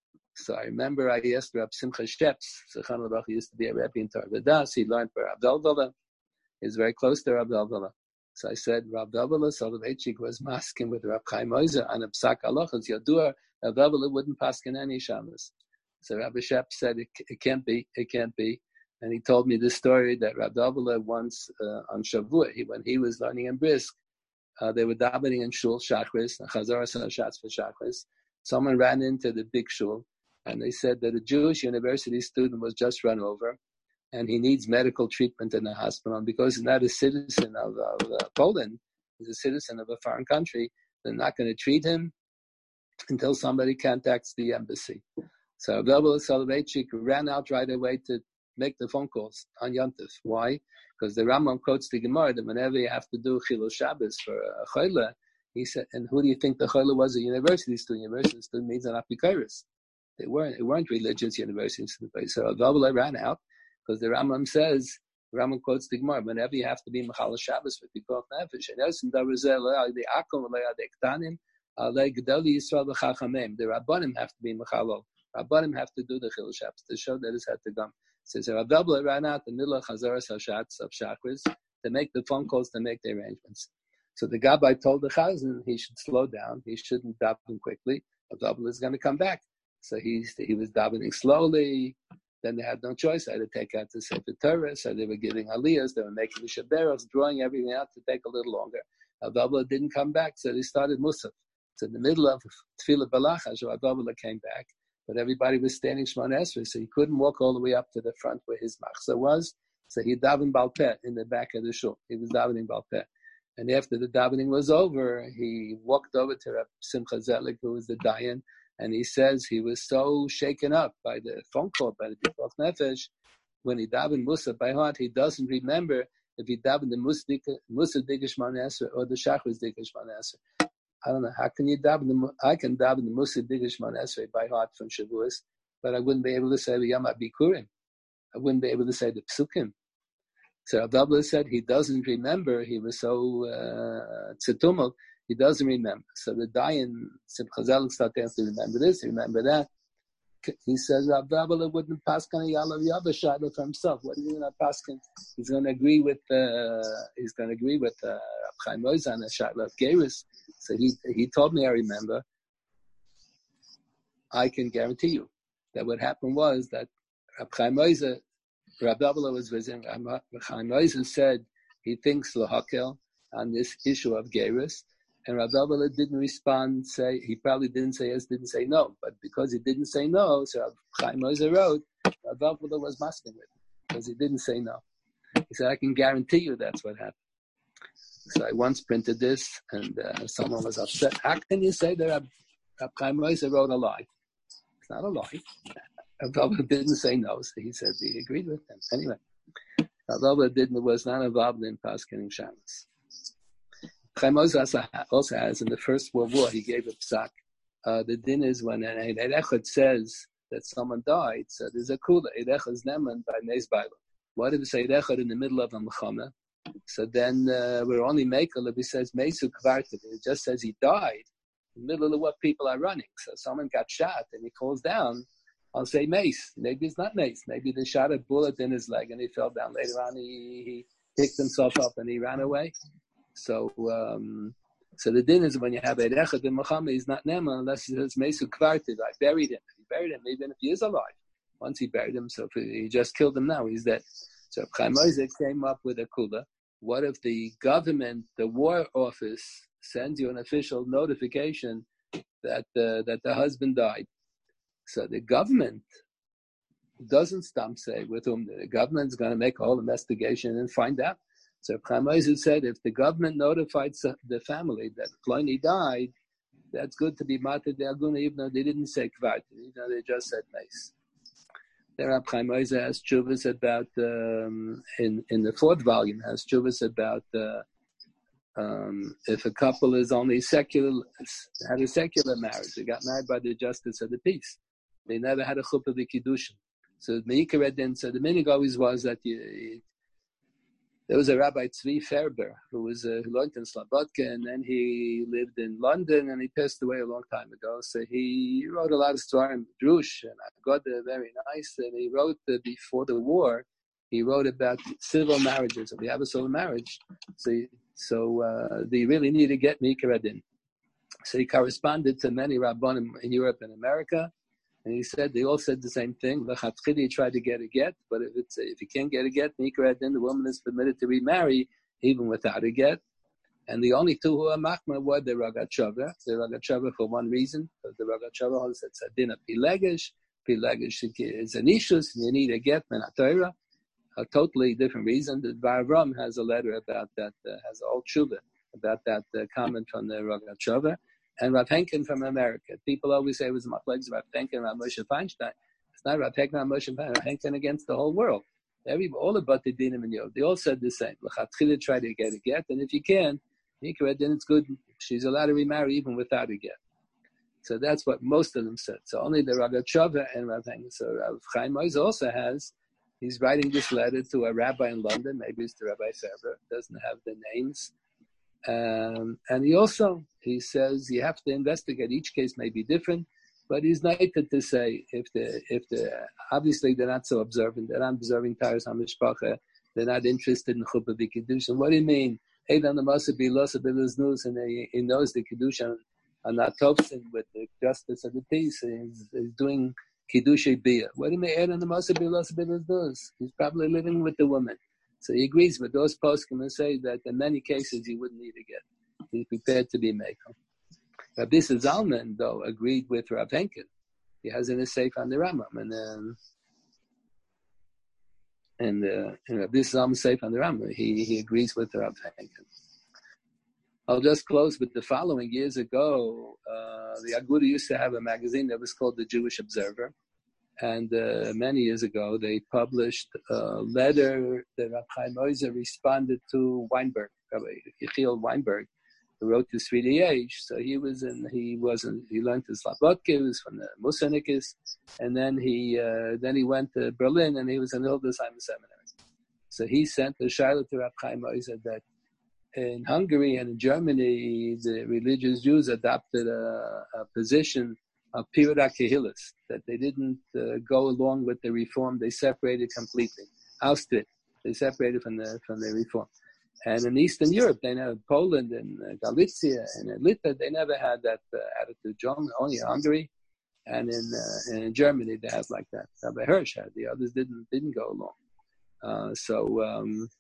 So I remember I asked Rab Simcha Sheps, Zechron Lebracha used to be a Rebbe in Tarvadas, he learned for Rab Dalvala, he's very close to Rab Dalvala. So I said, Rab Dalvala Soloveitchik was masking with Rab Chaim Oizer on a Psak Halachas Yadua, Rab Dalvala wouldn't paskin any Shabbos. So Rabbi Shep said, it, it can't be, it can't be. And he told me this story that Rab Dalvala once uh, on Shavuot, he, when he was learning in Brisk, uh, they were davening in Shul Shachris, Chazaras Hashatz for Shachris. Someone ran into the big Shul, and they said that a Jewish university student was just run over, and he needs medical treatment in the hospital. And because he's not a citizen of, of uh, Poland, he's a citizen of a foreign country, they're not going to treat him until somebody contacts the embassy. So Rabbi Soloveitchik ran out right away to make the phone calls on Yontif. Why? Because the Rambam quotes the Gemara that whenever you have to do Chilul Shabbos for a Choyle, he said, and who do you think the Choyle was? A university student. University student means an Apikoros. They weren't, they weren't religious university students. So Rabbi ran out because the Rambam says, the Rambam quotes the Gemara, whenever you have to be Mechal Shabbos for Pikuach Nefesh, and Yosim Darazel, the Akum, the Ektanim, the Gedali Yisrael, the Chachamim, the Rabbanim have to be Mechalol. Rabbanim have to do the Chilul Shabbos to show that it's had to come. So, so Rav Dabla ran out in the middle of Chazaras Hashatz of Shachris to make the phone calls, to make the arrangements. So the Gabbai told the Chazan he should slow down, he shouldn't daven quickly. Rav Dabla is going to come back. So he, he was davening slowly. Then they had no choice. I had to take out the Sefer Torah. So they were giving aliyahs, they were making the Shaberos, drawing everything out to take a little longer. Rav Dabla didn't come back, so they started Musaf. So in the middle of Tfilah Balachas, Rav Dabla came back. But everybody was standing Shemona Esrei, so he couldn't walk all the way up to the front where his machzah was. So he davened Baal Peh in the back of the shul. He was davening Baal Peh. And after the davening was over, he walked over to Reb Simcha Zelig, who was the dayan, and he says he was so shaken up by the phone call, by the Pikuach Nefesh, when he davened Musa by heart, he doesn't remember if he davened the Musa Dika Shemona Esrei or the Shachris Dika Shemona Esrei. I don't know, how can you daven the, I can daven the Musa Dika Shemona Esrei by heart from Shavuos, but I wouldn't be able to say the Yom HaBikurim. I wouldn't be able to say the Psukim. So Abdullah said he doesn't remember, he was so uh, tzetumel, he doesn't remember. So the Dayan, Simcha Zelig started to remember this, remember that. He says Abdullah wouldn't pass on a Yalav Yavashadla for himself. What are you going to pass on? He's going to agree with, uh, he's going to agree with uh, Chaim Oizer on a Shadla of Gerus. So he he told me, I remember, I can guarantee you that what happened was that Rab Chaim Oizer, Rab Abba was visiting, Rab Chaim Oizer said he thinks Lahakel on this issue of Gerus, and Rab Abba didn't respond, say, he probably didn't say yes, didn't say no, but because he didn't say no, so Rab Chaim Oizer wrote, Rab Abba was masking with him, because he didn't say no. He said, I can guarantee you that's what happened. So I once printed this, and uh, someone was upset. How can you say that Rab, Rab Chaim Oizer wrote a lie? It's not a lie. Rab Abba didn't say no, so he said he agreed with him. Anyway, Rab Abba didn't, was not involved in Paskening Shabbos. Chaim Oizer also has, in the First World War, he gave a psak. Uh, the din is when an Eid Echad says that someone died, so there's a kula, Eid Echad's neman by Neis Baila. What if it's Eid Echad in the middle of a Mechama? So then uh, we're only makel if he says Mesu Kvartiv. It just says he died in the middle of what people are running. So someone got shot and he calls down, I'll say mace. Maybe it's not mace. Maybe they shot a bullet in his leg and he fell down. Later on he, he picked himself up and he ran away. So um, so the din is when you have a Echad in Muhammad, he's not Nema unless he says Mesu Kvartiv. I buried him. He buried him even if he is alive. Once he buried him, so if he just killed him now, he's dead. So Chaim Oizer came up with a kula. What if the government, the war office, sends you an official notification that uh, that the husband died? So the government doesn't stop say with whom the government's going to make a whole investigation and find out. So Chaim Oizer said if the government notified the family that Pliny died, that's good to be mated the aguna, even though they didn't say kvarti, even though they just said mace. There Rab Chaim Oizer has tshuvas about, um, in, in the fourth volume, has tshuvas about uh, um, if a couple is only secular, had a secular marriage, they got married by the justice of the peace. They never had a chuppah v'kiddushin. So the Meikar Edin, so the minig always was that you, there was a Rabbi Tzvi Ferber who was uh, who learned in Slobodka, and then he lived in London, and he passed away a long time ago. So he wrote a lot of stories, Drush and Agoda, very nice. And he wrote uh, before the war, he wrote about civil marriages. If you have a civil marriage, so so uh, they really need to get Mikaradin. So he corresponded to many Rabbanim in Europe and America. And he said, they all said the same thing. L'chatchili tried to get a get, but if it's if you can't get a get, then the woman is permitted to remarry even without a get. And the only two who are machma were the Rogatchover. The Rogatchover for one reason, because the Rogatchover holds that Sadina Pilegish, Pilegish is an ishus, and you need a get, Menatayra. A totally different reason. The Varvam has a letter about that, uh, has an old tshuva about that uh, comment from the Rogatchover. And Rav Henkin from America. People always say it was Machlegs Rav Henkin and Rav Moshe Feinstein. It's not Rav Henkin and Rav Moshe Feinstein. Rav Henkin against the whole world. Every, all about the Dinim and Yod. They all said the same. L'chatchila try to get a get, and if you can, then it's good. She's allowed to remarry even without a get. So that's what most of them said. So only the Rogatchover and Rav Henkin. So Rav Chaim Oiz also has, he's writing this letter to a rabbi in London. Maybe it's the Rabbi Ferber. Doesn't have the names. Um, and he also, he says you have to investigate. Each case may be different, but he's united to say if the, if the, obviously they're not so observant, they're not observing Taras HaMishpacha, they're not interested in Chuppah V'Kiddushin. What do you mean? Eidan the Masa Bilosa Bilosnus, and he, he knows the Kiddushin are not topsin with the justice of the peace, and he's, he's doing Kiddushi Bia. What do you mean? Eidan the Masa Bilosa Bilosnus? He's probably living with the woman. So he agrees with those poskim and say that in many cases he wouldn't need to get. He's prepared to be Mekel. Rabbi Zalman, though, agreed with Rav Henkin. He has in his safe on the Rambam. And um, and, uh, and Rabbi Zalman safe on the Rambam. He, he agrees with Rav Henkin. I'll just close with the following. Years ago, uh, the Aguda used to have a magazine that was called The Jewish Observer. And uh, many years ago, they published a letter that Rav Chaim Oizer responded to Weinberg, Rabbi Yechiel Weinberg, who wrote the Sfidei Eish. So he was in, he wasn't, he learned his Slobodka, he was from the Musanikis, and then he uh, then he went to Berlin, and he was in Hildesheim Seminary. So he sent a shayla to Rav Chaim Oizer that in Hungary and in Germany, the religious Jews adopted a, a position of Pirura Kehilas, that they didn't uh, go along with the reform. They separated completely. Austritt, they separated from the from the reform. And in Eastern Europe, they never, Poland and uh, Galicia and uh, Litva, they never had that uh, attitude. Germany, only Hungary, and in uh, in Germany they had like that. Rabbi Hirsch had. The others didn't didn't go along. Uh, so. Um,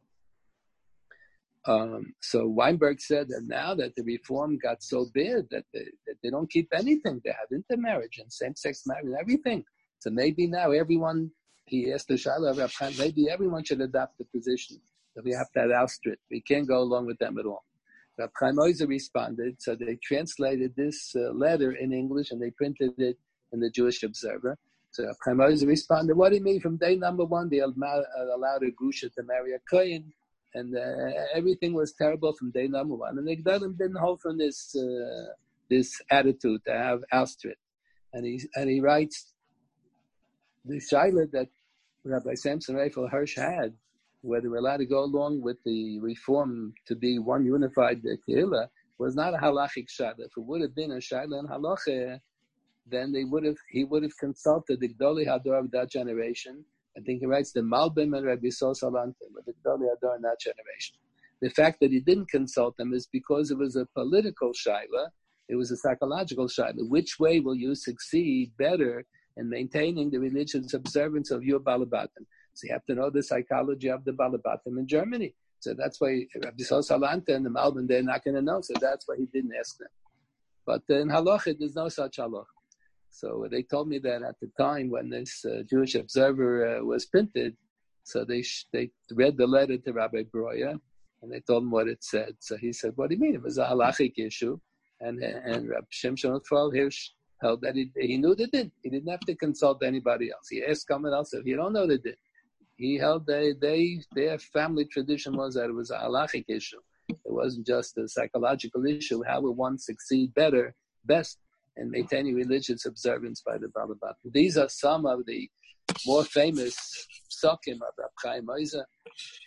Um, so Weinberg said that now that the reform got so bad that they, that they don't keep anything. They have intermarriage and same-sex marriage and everything. So maybe now everyone, he asked the Shaila, maybe everyone should adopt the position that we have to have Austritt. We can't go along with them at all. Rab Chaim Oizer responded, so they translated this uh, letter in English and they printed it in the Jewish Observer. So Rab Chaim Oizer responded, what do you mean from day number one they allowed a Grusha to marry a Kohen? And uh, everything was terrible from day number one. And the Gedolim didn't hold from this uh, this attitude to have Austritt. And he and he writes the shaila that Rabbi Samson Raphael Hirsch had, whether we're allowed to go along with the reform to be one unified kehillah, was not a halachic shaila. If it would have been a shaila and halacha, then they would have he would have consulted the Gdolei Hador of that generation. I think he writes the Malbim and Rabbi Yisrael Salantim, but the Gdolei Hador in that generation. The fact that he didn't consult them is because it was a political shaila, it was a psychological shaila. Which way will you succeed better in maintaining the religious observance of your Balabatim? So you have to know the psychology of the Balabatim in Germany. So that's why Rabbi Yisrael Salantim and the Malbim, they're not going to know. So that's why he didn't ask them. But in halacha, there's no such halacha. So they told me that at the time when this uh, Jewish Observer uh, was printed, so they sh- they read the letter to Rabbi Broya, and they told him what it said. So he said, what do you mean? It was a halachic issue. And and Rabbi Shimshon Raphael Hirsch held that he, he knew they did. He didn't have to consult anybody else. He asked someone else if you don't know they did. He held they, they their family tradition was that it was a halachic issue. It wasn't just a psychological issue. How will one succeed better, best, and maintaining religious observance by the Balabatim. These are some of the more famous psukim of Rab Chaim Oizer.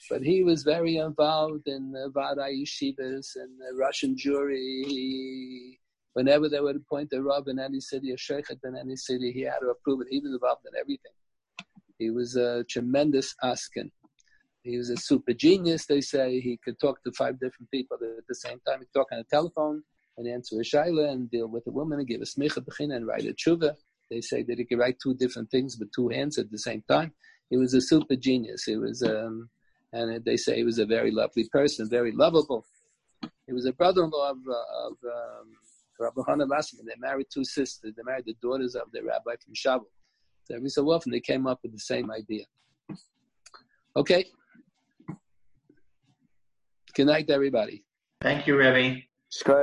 But he was very involved in uh, Vadai Yeshivas and the Russian jury. He, whenever they would appoint a Rav in any city, a Sheikhet in any city, he had to approve it. He was involved in everything. He was a tremendous askin. He was a super genius, they say. He could talk to five different people at the same time. He could talk on the telephone and answer a shaila and deal with a woman and give a smicha b'china and write a tshuva. They say that he could write two different things with two hands at the same time. He was a super genius. He was, um, and they say he was a very lovely person, very lovable. He was a brother-in-law of, uh, of um, Rabbi Hana Wasserman. They married two sisters. They married the daughters of the rabbi from Shavuot. So every so often they came up with the same idea. Okay. Good night, everybody. Thank you, Rebbe.